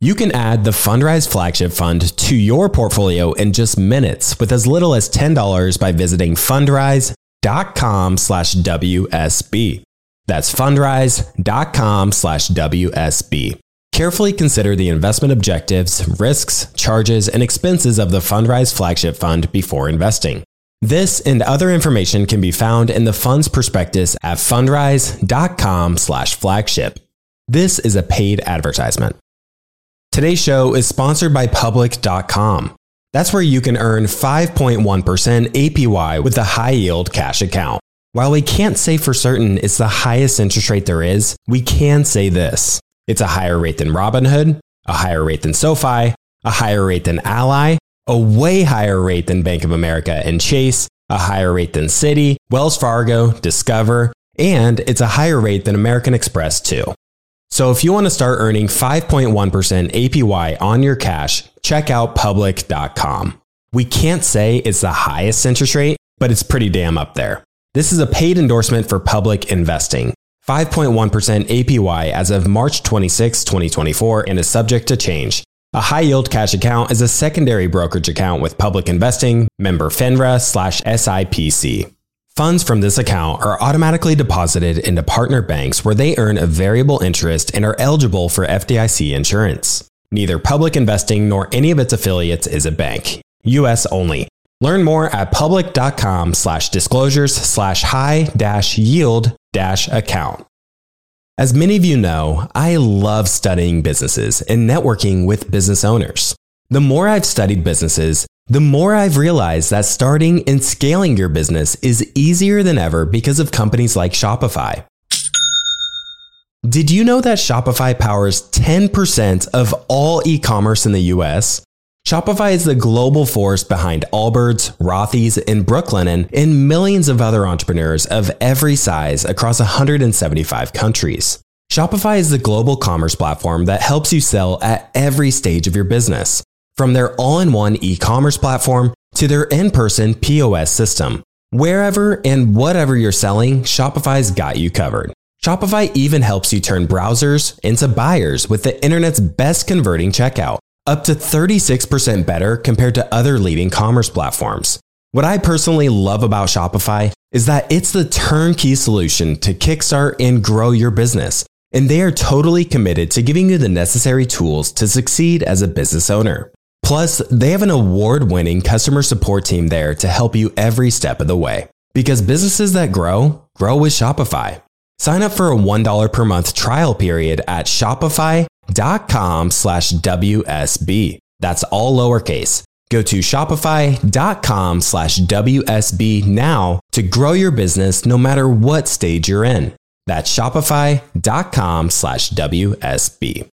S2: You can add the Fundrise Flagship Fund to your portfolio in just minutes with as little as ten dollars by visiting fundrise.com slash WSB. That's fundrise.com slash WSB. Carefully consider the investment objectives, risks, charges, and expenses of the Fundrise Flagship Fund before investing. This and other information can be found in the fund's prospectus at fundrise.com slash flagship. This is a paid advertisement. Today's show is sponsored by public dot com. That's where you can earn five point one percent A P Y with a high-yield cash account. While we can't say for certain it's the highest interest rate there is, we can say this. It's a higher rate than Robinhood, a higher rate than SoFi, a higher rate than Ally, a way higher rate than Bank of America and Chase, a higher rate than Citi, Wells Fargo, Discover, and it's a higher rate than American Express too. So if you want to start earning five point one percent A P Y on your cash, check out public dot com. We can't say it's the highest interest rate, but it's pretty damn up there. This is a paid endorsement for Public Investing. five point one percent A P Y as of March twenty-sixth, twenty twenty-four and is subject to change. A high-yield cash account is a secondary brokerage account with Public Investing, member FINRA slash S I P C. Funds from this account are automatically deposited into partner banks where they earn a variable interest and are eligible for F D I C insurance. Neither Public Investing nor any of its affiliates is a bank. U S only. Learn more at public.com slash disclosures slash high dash yield dash account. As many of you know, I love studying businesses and networking with business owners. The more I've studied businesses, the more I've realized that starting and scaling your business is easier than ever because of companies like Shopify. Did you know that Shopify powers ten percent of all e-commerce in the U S? Shopify is the global force behind Allbirds, Rothy's, and Brooklinen, and millions of other entrepreneurs of every size across one hundred seventy-five countries. Shopify is the global commerce platform that helps you sell at every stage of your business. From their all-in-one e-commerce platform to their in-person P O S system. Wherever and whatever you're selling, Shopify's got you covered. Shopify even helps you turn browsers into buyers with the internet's best converting checkout, up to thirty-six percent better compared to other leading commerce platforms. What I personally love about Shopify is that it's the turnkey solution to kickstart and grow your business, and they are totally committed to giving you the necessary tools to succeed as a business owner. Plus, they have an award-winning customer support team there to help you every step of the way. Because businesses that grow, grow with Shopify. Sign up for a one dollar per month trial period at shopify.com slash WSB. That's all lowercase. Go to shopify.com slash WSB now to grow your business no matter what stage you're in. That's shopify.com slash WSB.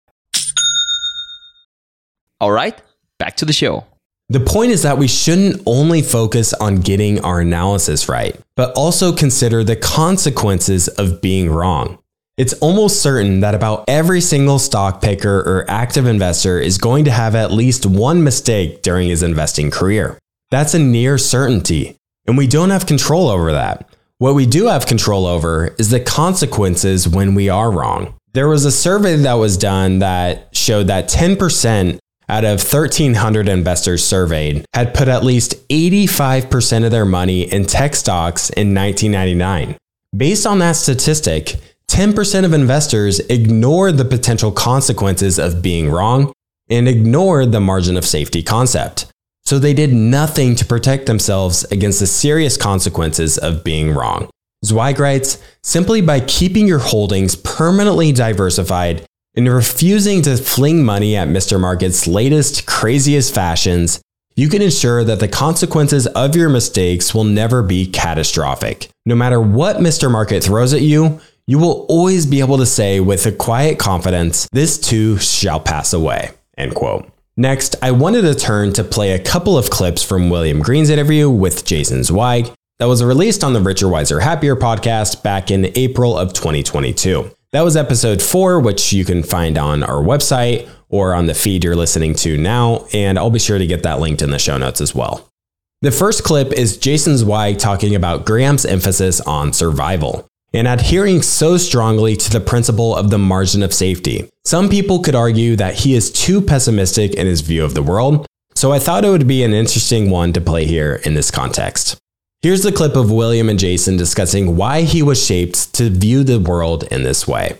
S3: All right. Back to the show.
S2: The point is that we shouldn't only focus on getting our analysis right, but also consider the consequences of being wrong. It's almost certain that about every single stock picker or active investor is going to have at least one mistake during his investing career. That's a near certainty, and we don't have control over that. What we do have control over is the consequences when we are wrong. There was a survey that was done that showed that ten percent out of thirteen hundred investors surveyed had put at least eighty-five percent of their money in tech stocks in nineteen ninety-nine. Based on that statistic, ten percent of investors ignored the potential consequences of being wrong and ignored the margin of safety concept. So they did nothing to protect themselves against the serious consequences of being wrong. Zweig writes, simply by keeping your holdings permanently diversified and refusing to fling money at Mister Market's latest, craziest fashions, you can ensure that the consequences of your mistakes will never be catastrophic. No matter what Mister Market throws at you, you will always be able to say with a quiet confidence, this too shall pass away. End quote. Next, I wanted to turn to play a couple of clips from William Green's interview with Jason Zweig that was released on the Richer, Wiser, Happier podcast back in April of twenty twenty-two. That was episode four, which you can find on our website or on the feed you're listening to now, and I'll be sure to get that linked in the show notes as well. The first clip is Jason Zweig talking about Graham's emphasis on survival. and adhering so strongly to the principle of the margin of safety. Some people could argue that he is too pessimistic in his view of the world, so I thought it would be an interesting one to play here in this context. Here's the clip of William and Jason discussing why he was shaped to view the world in this way.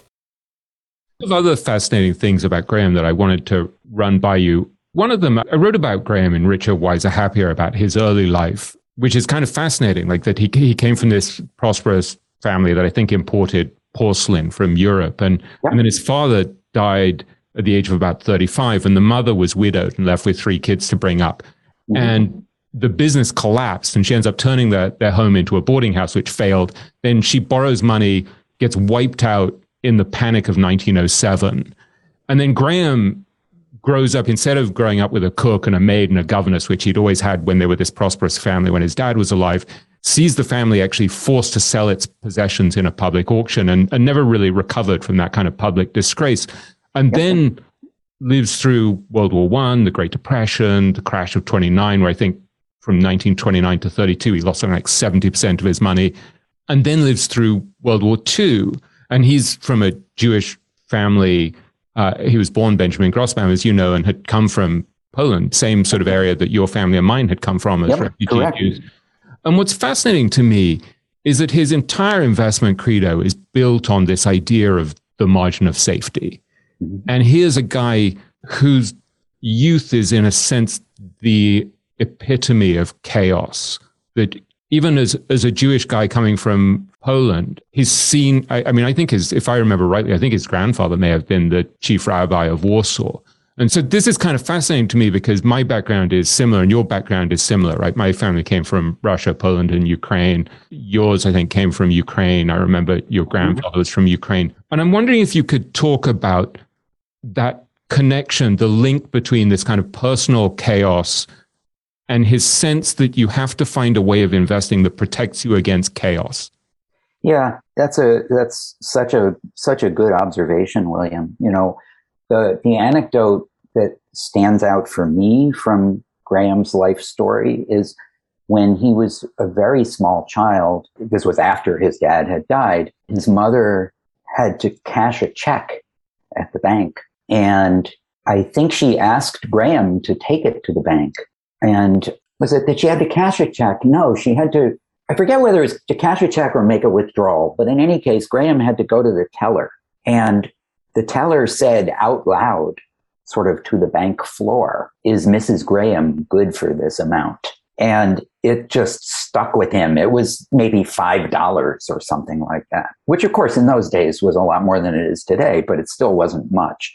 S4: There's other fascinating things about Graham that I wanted to run by you. One of them, I wrote about Graham in Richer, Wiser, Happier, about his early life, which is kind of fascinating, like that he he came from this prosperous family that I think imported porcelain from Europe. And, yeah. and then his father died at the age of about thirty-five, and the mother was widowed and left with three kids to bring up. Mm-hmm. And the business collapsed, and she ends up turning their, their home into a boarding house, which failed. Then she borrows money, gets wiped out in the panic of nineteen oh seven. And then Graham grows up, instead of growing up with a cook and a maid and a governess, which he'd always had when they were this prosperous family when his dad was alive, sees the family actually forced to sell its possessions in a public auction and, and never really recovered from that kind of public disgrace. And then lives through World War One, the Great Depression, the crash of twenty-nine, where I think from nineteen twenty-nine to thirty-two, he lost something like seventy percent of his money, and then lives through World War Two. And he's from a Jewish family. Uh, he was born Benjamin Grossbaum, as you know, and had come from Poland, same sort of area that your family and mine had come from as yep, refugee correct. Jews. And what's fascinating to me is that his entire investment credo is built on this idea of the margin of safety. Mm-hmm. And here's a guy whose youth is, in a sense, the epitome of chaos. That even as, as a Jewish guy coming from Poland, he's seen, I, I mean, I think his, if I remember rightly, I think his grandfather may have been the chief rabbi of Warsaw. And so this is kind of fascinating to me because my background is similar and your background is similar, right? My family came from Russia, Poland, and Ukraine. Yours, I think, came from Ukraine. I remember your grandfather was from Ukraine. And I'm wondering if you could talk about that connection, the link between this kind of personal chaos and his sense that you have to find a way of investing that protects you against chaos.
S5: Yeah, that's a that's such a such a good observation, William. You know, the the anecdote that stands out for me from Graham's life story is when he was a very small child. This was after his dad had died. His mother had to cash a check at the bank, and I think she asked Graham to take it to the bank. And was it that she had to cash a check? No, she had to. I forget whether it was to cash a check or make a withdrawal, but in any case, Graham had to go to the teller, and the teller said out loud, sort of to the bank floor, "Is Missus Graham good for this amount?" And it just stuck with him. It was maybe five dollars or something like that, which of course in those days was a lot more than it is today, but it still wasn't much.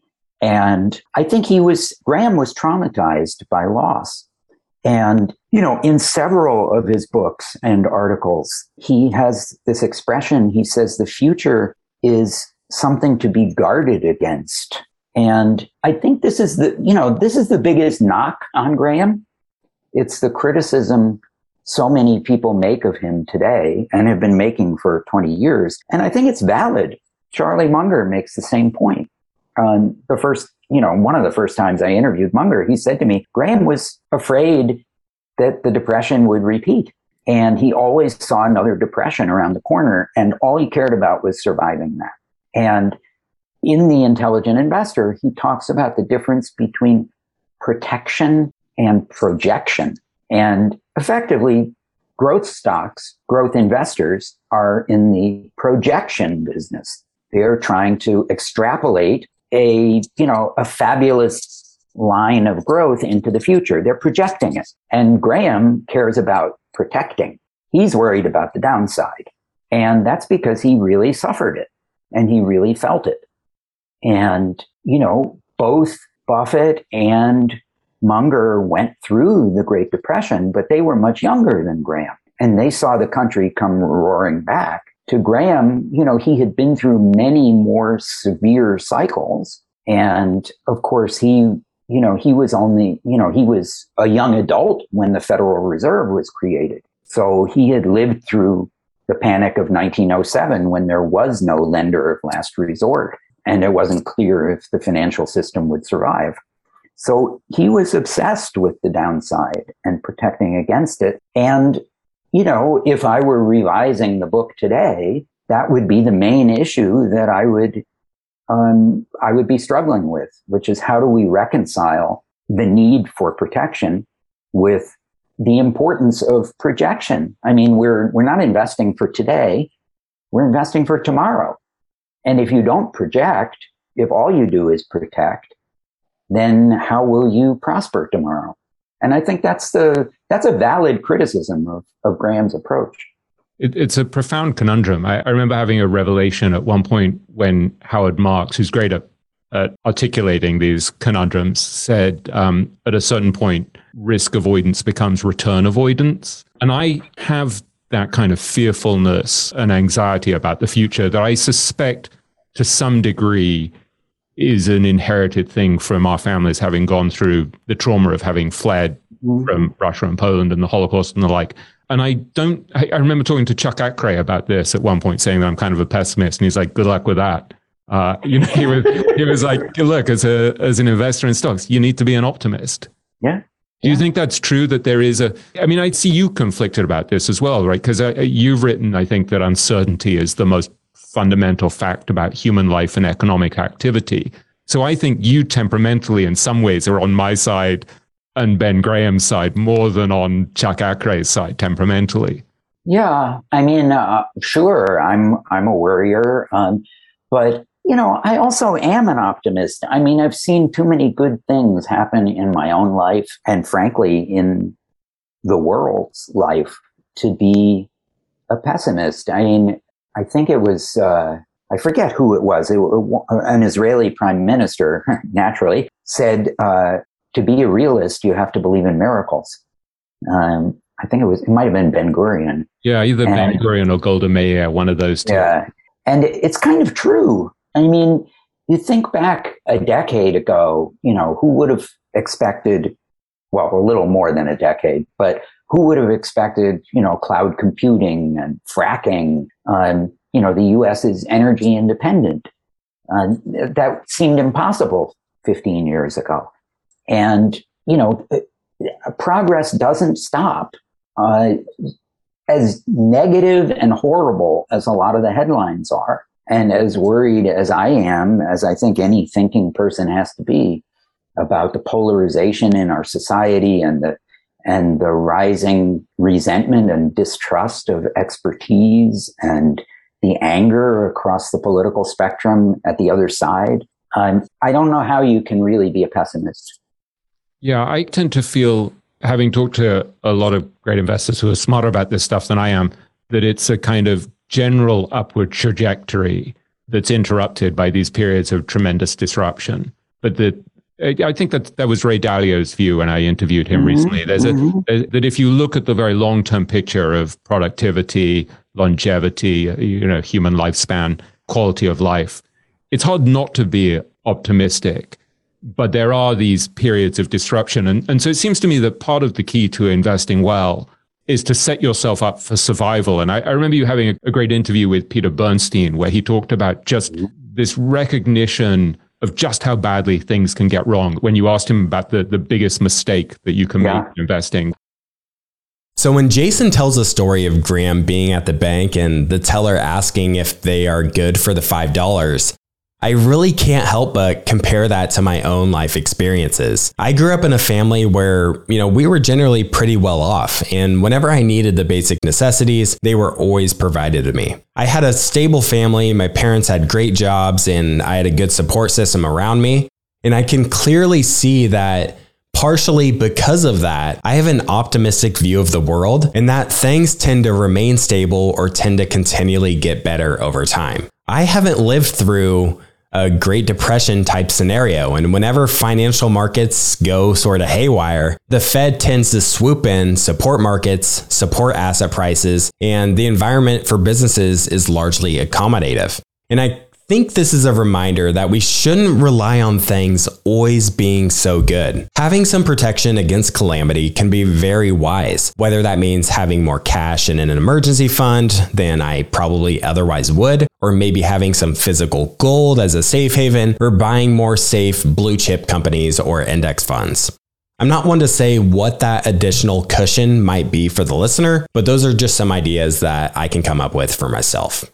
S5: And I think he was, Graham was traumatized by loss. And, you know, in several of his books and articles, he has this expression. He says the future is something to be guarded against. And I think this is the, you know, this is the biggest knock on Graham. It's the criticism so many people make of him today and have been making for twenty years. And I think it's valid. Charlie Munger makes the same point. Um, the first, you know, one of the first times I interviewed Munger, he said to me, Graham was afraid that the depression would repeat. And he always saw another depression around the corner. And all he cared about was surviving that. And in The Intelligent Investor, he talks about the difference between protection and projection. And effectively, growth stocks, growth investors are in the projection business. They're trying to extrapolate a, you know, a fabulous line of growth into the future. They're projecting it. And Graham cares about protecting. He's worried about the downside. And that's because he really suffered it and he really felt it. And, you know, both Buffett and Munger went through the Great Depression, but they were much younger than Graham. And they saw the country come roaring back. To Graham, you know, he had been through many more severe cycles. And of course, he, you know, he was only, you know, he was a young adult when the Federal Reserve was created. So he had lived through the panic of nineteen oh seven when there was no lender of last resort. And it wasn't clear if the financial system would survive. So he was obsessed with the downside and protecting against it. And, you know, if I were revising the book today, that would be the main issue that I would um, I would be struggling with, which is how do we reconcile the need for protection with the importance of projection? I mean, we're we're not investing for today, we're investing for tomorrow. And if you don't project, if all you do is protect, then how will you prosper tomorrow? And I think that's the that's a valid criticism of, of Graham's approach.
S4: It, it's a profound conundrum. I, I remember having a revelation at one point when Howard Marks, who's great at, at articulating these conundrums, said um, at a certain point, risk avoidance becomes return avoidance. And I have that kind of fearfulness and anxiety about the future that I suspect to some degree is an inherited thing from our families having gone through the trauma of having fled mm-hmm. from Russia and Poland and the Holocaust and the like. And I don't, I, I remember talking to Chuck Akre about this at one point, saying that I'm kind of a pessimist. And he's like, good luck with that. Uh, you know, he was, he was like, look, as a, as an investor in stocks, you need to be an optimist.
S5: Yeah.
S4: Do you think that's true, that there is a, I mean, I see you conflicted about this as well, right? Because uh, you've written, I think, that uncertainty is the most fundamental fact about human life and economic activity. So I think you temperamentally in some ways are on my side and Ben Graham's side more than on Chuck Akre's side temperamentally.
S5: Yeah, I mean, uh, sure, I'm I'm a worrier, um, but you know, I also am an optimist. I mean, I've seen too many good things happen in my own life and frankly in the world's life to be a pessimist. I mean, I think it was, uh, I forget who it was, it, an Israeli prime minister, naturally, said, uh, to be a realist, you have to believe in miracles. Um, I think it was, it might have been Ben Gurion.
S4: Yeah, either and, Ben Gurion or Golda Meir, one of those two.
S5: Yeah, and it's kind of true. I mean, you think back a decade ago, you know, who would have expected, well, a little more than a decade, but who would have expected, you know, cloud computing and fracking? Um, you know, the U S is energy independent. Uh, that seemed impossible fifteen years ago. And, you know, progress doesn't stop. Uh, as negative and horrible as a lot of the headlines are, and as worried as I am, as I think any thinking person has to be about the polarization in our society and the and the rising resentment and distrust of expertise and the anger across the political spectrum at the other side, um, I don't know how you can really be a pessimist.
S4: Yeah, I tend to feel, having talked to a lot of great investors who are smarter about this stuff than I am, that it's a kind of general upward trajectory that's interrupted by these periods of tremendous disruption. But that I think that that was Ray Dalio's view when I interviewed him mm-hmm. recently. There's mm-hmm. a that if you look at the very long-term picture of productivity, longevity, you know, human lifespan, quality of life, it's hard not to be optimistic. But there are these periods of disruption. And, and so it seems to me that part of the key to investing well is to set yourself up for survival. And I, I remember you having a, a great interview with Peter Bernstein, where he talked about just this recognition of just how badly things can get wrong when you asked him about the, the biggest mistake that you can yeah. make in investing.
S2: So when Jason tells a story of Graham being at the bank and the teller asking if they are good for the five dollars, I really can't help but compare that to my own life experiences. I grew up in a family where, you know, we were generally pretty well off, and whenever I needed the basic necessities, they were always provided to me. I had a stable family, my parents had great jobs, and I had a good support system around me. And I can clearly see that partially because of that, I have an optimistic view of the world, and that things tend to remain stable or tend to continually get better over time. I haven't lived through a Great Depression type scenario. And whenever financial markets go sort of haywire, the Fed tends to swoop in, support markets, support asset prices, and the environment for businesses is largely accommodative. And I think this is a reminder that we shouldn't rely on things always being so good. Having some protection against calamity can be very wise, whether that means having more cash in an emergency fund than I probably otherwise would, or maybe having some physical gold as a safe haven, or buying more safe blue chip companies or index funds. I'm not one to say what that additional cushion might be for the listener, but those are just some ideas that I can come up with for myself.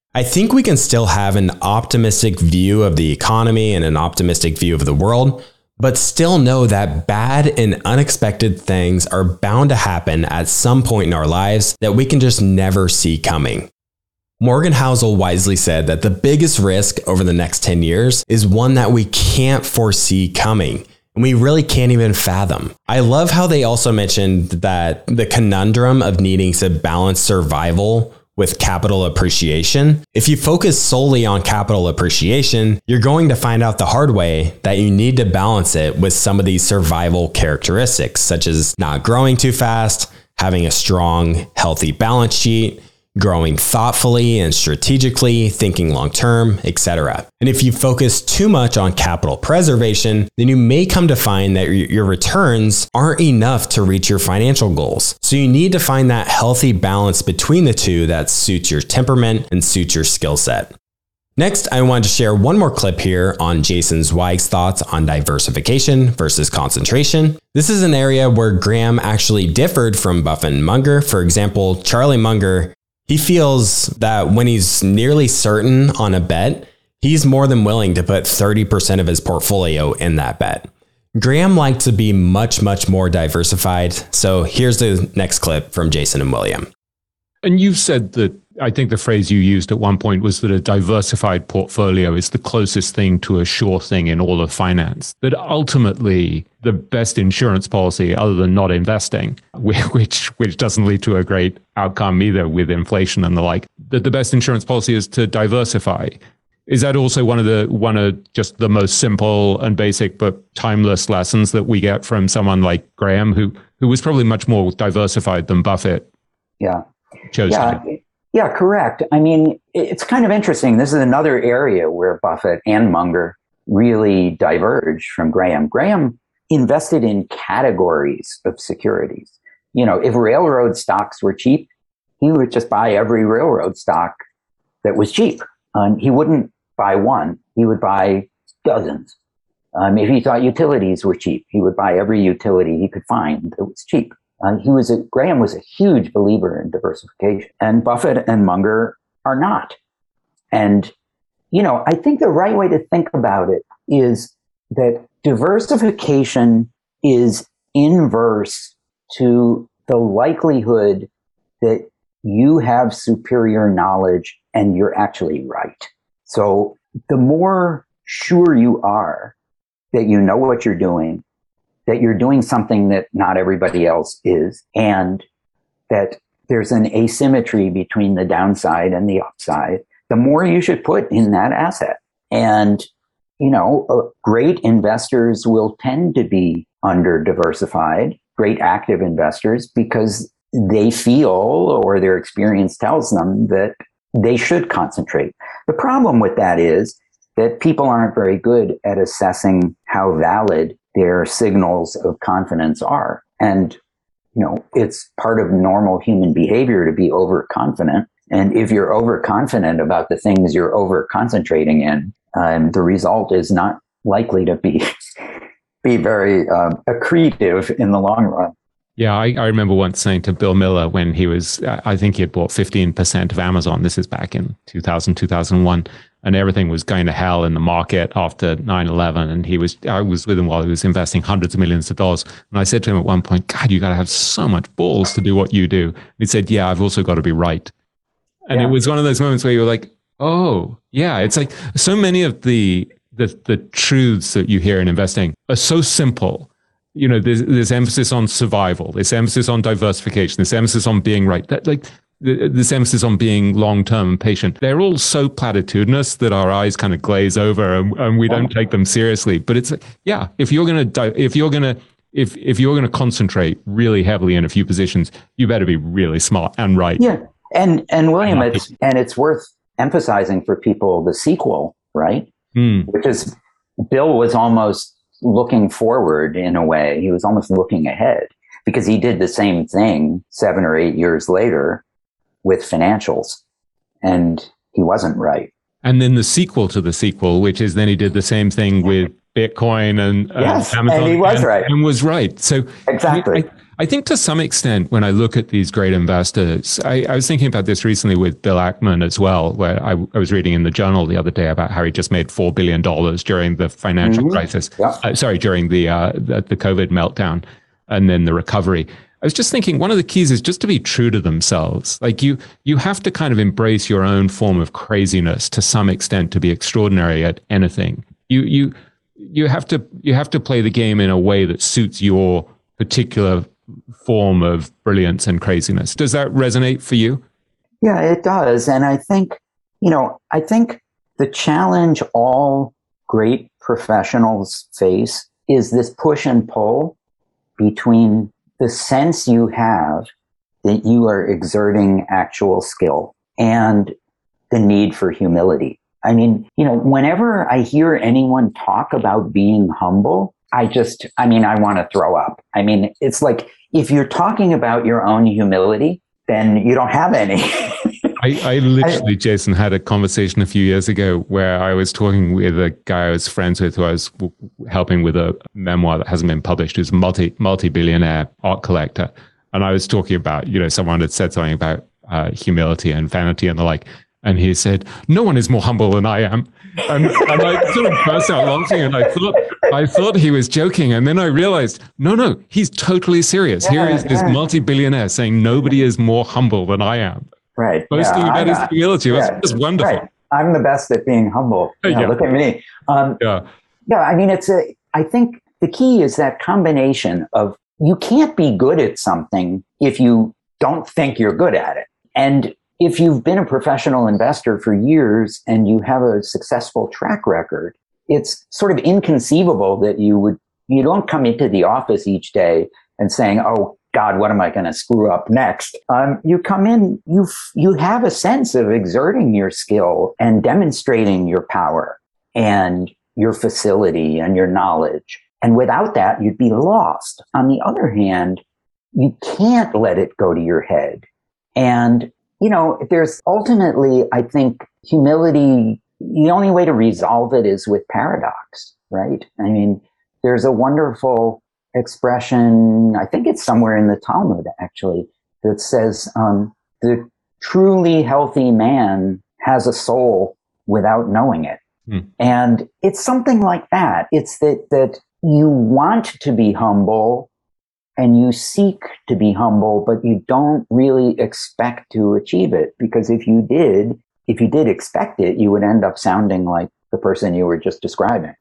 S2: I think we can still have an optimistic view of the economy and an optimistic view of the world, but still know that bad and unexpected things are bound to happen at some point in our lives that we can just never see coming. Morgan Housel wisely said that the biggest risk over the next ten years is one that we can't foresee coming, and we really can't even fathom. I love how they also mentioned that the conundrum of needing to balance survival with capital appreciation. If you focus solely on capital appreciation, you're going to find out the hard way that you need to balance it with some of these survival characteristics, such as not growing too fast, having a strong, healthy balance sheet, growing thoughtfully and strategically, thinking long term, et cetera. And if you focus too much on capital preservation, then you may come to find that your returns aren't enough to reach your financial goals. So you need to find that healthy balance between the two that suits your temperament and suits your skill set. Next, I wanted to share one more clip here on Jason Zweig's thoughts on diversification versus concentration. This is an area where Graham actually differed from Buffett and Munger. For example, Charlie Munger, he feels that when he's nearly certain on a bet, he's more than willing to put thirty percent of his portfolio in that bet. Graham liked to be much, much more diversified. So here's the next clip from Jason and William.
S4: And you've said that, I think the phrase you used at one point was that a diversified portfolio is the closest thing to a sure thing in all of finance. That ultimately the best insurance policy, other than not investing, which which doesn't lead to a great outcome either with inflation and the like, that the best insurance policy is to diversify. Is that also one of the one of just the most simple and basic but timeless lessons that we get from someone like Graham, who who was probably much more diversified than Buffett?
S5: Yeah.
S4: Chose
S5: yeah.
S4: to be.
S5: Yeah, correct. I mean, it's kind of interesting. This is another area where Buffett and Munger really diverged from Graham. Graham invested in categories of securities. You know, if railroad stocks were cheap, he would just buy every railroad stock that was cheap. Um, he wouldn't buy one. He would buy dozens. Um, if he thought utilities were cheap, he would buy every utility he could find that was cheap. Uh, he was a, Graham was a huge believer in diversification, and Buffett and Munger are not. And, you know, I think the right way to think about it is that diversification is inverse to the likelihood that you have superior knowledge and you're actually right. So the more sure you are that you know what you're doing, that you're doing something that not everybody else is, and that there's an asymmetry between the downside and the upside, the more you should put in that asset. And, you know, uh, great investors will tend to be under diversified, great active investors, because they feel, or their experience tells them, that they should concentrate. The problem with that is that people aren't very good at assessing how valid their signals of confidence are. And, you know, it's part of normal human behavior to be overconfident. And if you're overconfident about the things you're over concentrating in, um, the result is not likely to be, be very um, accretive in the long run.
S4: Yeah, I, I remember once saying to Bill Miller when he was, I think he had bought fifteen percent of Amazon. This is back in two thousand, two thousand one. And everything was going to hell in the market after nine eleven. And he was, I was with him while he was investing hundreds of millions of dollars. And I said to him at one point, God, you got to have so much balls to do what you do. And he said, yeah, I've also got to be right. And yeah. It was one of those moments where you were like, oh, yeah, it's like so many of the, the, the truths that you hear in investing are so simple. You know, there's this emphasis on survival, this emphasis on diversification, this emphasis on being right. That, like, this emphasis on being long-term and patient. They're all so platitudinous that our eyes kind of glaze over and, and we don't take them seriously. But it's like, yeah, if you're going to, if you're going to, if, if you're going to concentrate really heavily in a few positions, you better be really smart and right.
S5: Yeah. And, and William, and it's, and it's worth emphasizing for people the sequel, right?
S4: Mm.
S5: Which is Bill was almost looking forward in a way. He was almost looking ahead because he did the same thing seven or eight years later with financials, and he wasn't right.
S4: And then the sequel to the sequel, which is then he did the same thing with Bitcoin and,
S5: yes,
S4: and Amazon,
S5: and he was
S4: and,
S5: right
S4: and was right. So
S5: exactly,
S4: I, I think to some extent, when I look at these great investors, I, I was thinking about this recently with Bill Ackman as well, where I, I was reading in the Journal the other day about how he just made four billion dollars during the financial mm-hmm. crisis. Yeah. Uh, sorry, during the, uh, the the COVID meltdown and then the recovery. I was just thinking one of the keys is just to be true to themselves. Like you, you have to kind of embrace your own form of craziness to some extent to be extraordinary at anything. You, you, you have to, you have to play the game in a way that suits your particular form of brilliance and craziness. Does that resonate for you?
S5: Yeah, it does. And I think, you know, I think the challenge all great professionals face is this push and pull between the sense you have that you are exerting actual skill and the need for humility. I mean, you know, whenever I hear anyone talk about being humble, I just, I mean, I want to throw up. I mean, it's like, if you're talking about your own humility, then you don't have any.
S4: I, I literally, Jason, had a conversation a few years ago where I was talking with a guy I was friends with who I was w- helping with a memoir that hasn't been published, who's a multi, multi-billionaire art collector. And I was talking about, you know, someone had said something about uh, humility and vanity and the like. And he said, no one is more humble than I am. And, and I sort of burst out laughing and I thought, I thought he was joking. And then I realized, no, no, he's totally serious. Yeah, Here is yeah. this multi-billionaire saying nobody is more humble than I am.
S5: Right.
S4: Boasting
S5: yeah,
S4: about his humility.
S5: Yeah,
S4: That's just wonderful. Right.
S5: I'm the best at being humble. You know, yeah. Look at me. Um, yeah. Yeah. I mean, it's a, I think the key is that combination of you can't be good at something if you don't think you're good at it. And if you've been a professional investor for years and you have a successful track record, it's sort of inconceivable that you would, you don't come into the office each day and saying, oh, God, what am I going to screw up next? Um, you come in, you you have a sense of exerting your skill and demonstrating your power and your facility and your knowledge. And without that, you'd be lost. On the other hand, you can't let it go to your head. And, you know, there's ultimately, I think, humility, the only way to resolve it is with paradox, right? I mean, there's a wonderful expression, I think it's somewhere in the Talmud actually, that says um, the truly healthy man has a soul without knowing it. Hmm. And it's something like that. It's that that you want to be humble and you seek to be humble, but you don't really expect to achieve it, because if you did, if you did expect it, you would end up sounding like the person you were just describing.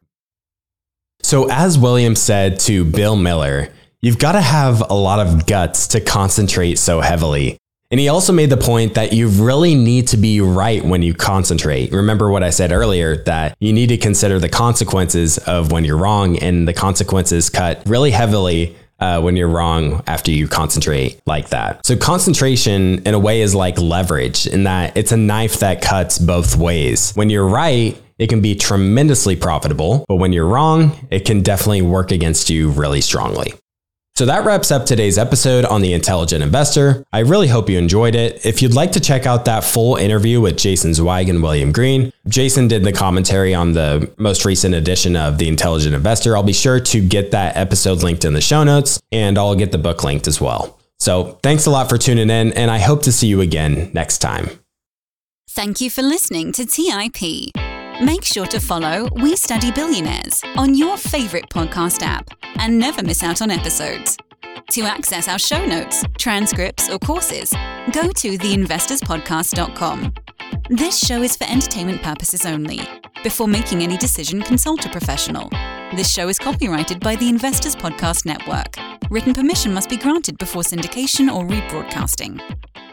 S2: So as William said to Bill Miller, you've got to have a lot of guts to concentrate so heavily. And he also made the point that you really need to be right when you concentrate. Remember what I said earlier, that you need to consider the consequences of when you're wrong, and the consequences cut really heavily uh, when you're wrong after you concentrate like that. So concentration in a way is like leverage, in that it's a knife that cuts both ways. When you're right, it can be tremendously profitable, but when you're wrong, it can definitely work against you really strongly. So that wraps up today's episode on The Intelligent Investor. I really hope you enjoyed it. If you'd like to check out that full interview with Jason Zweig and William Green, Jason did the commentary on the most recent edition of The Intelligent Investor. I'll be sure to get that episode linked in the show notes, and I'll get the book linked as well. So thanks a lot for tuning in, and I hope to see you again next time.
S1: Thank you for listening to T I P. Make sure to follow We Study Billionaires on your favorite podcast app and never miss out on episodes. To access our show notes, transcripts, or courses, go to the investors podcast dot com. This show is for entertainment purposes only. Before making any decision, consult a professional. This show is copyrighted by the Investors Podcast Network. Written permission must be granted before syndication or rebroadcasting.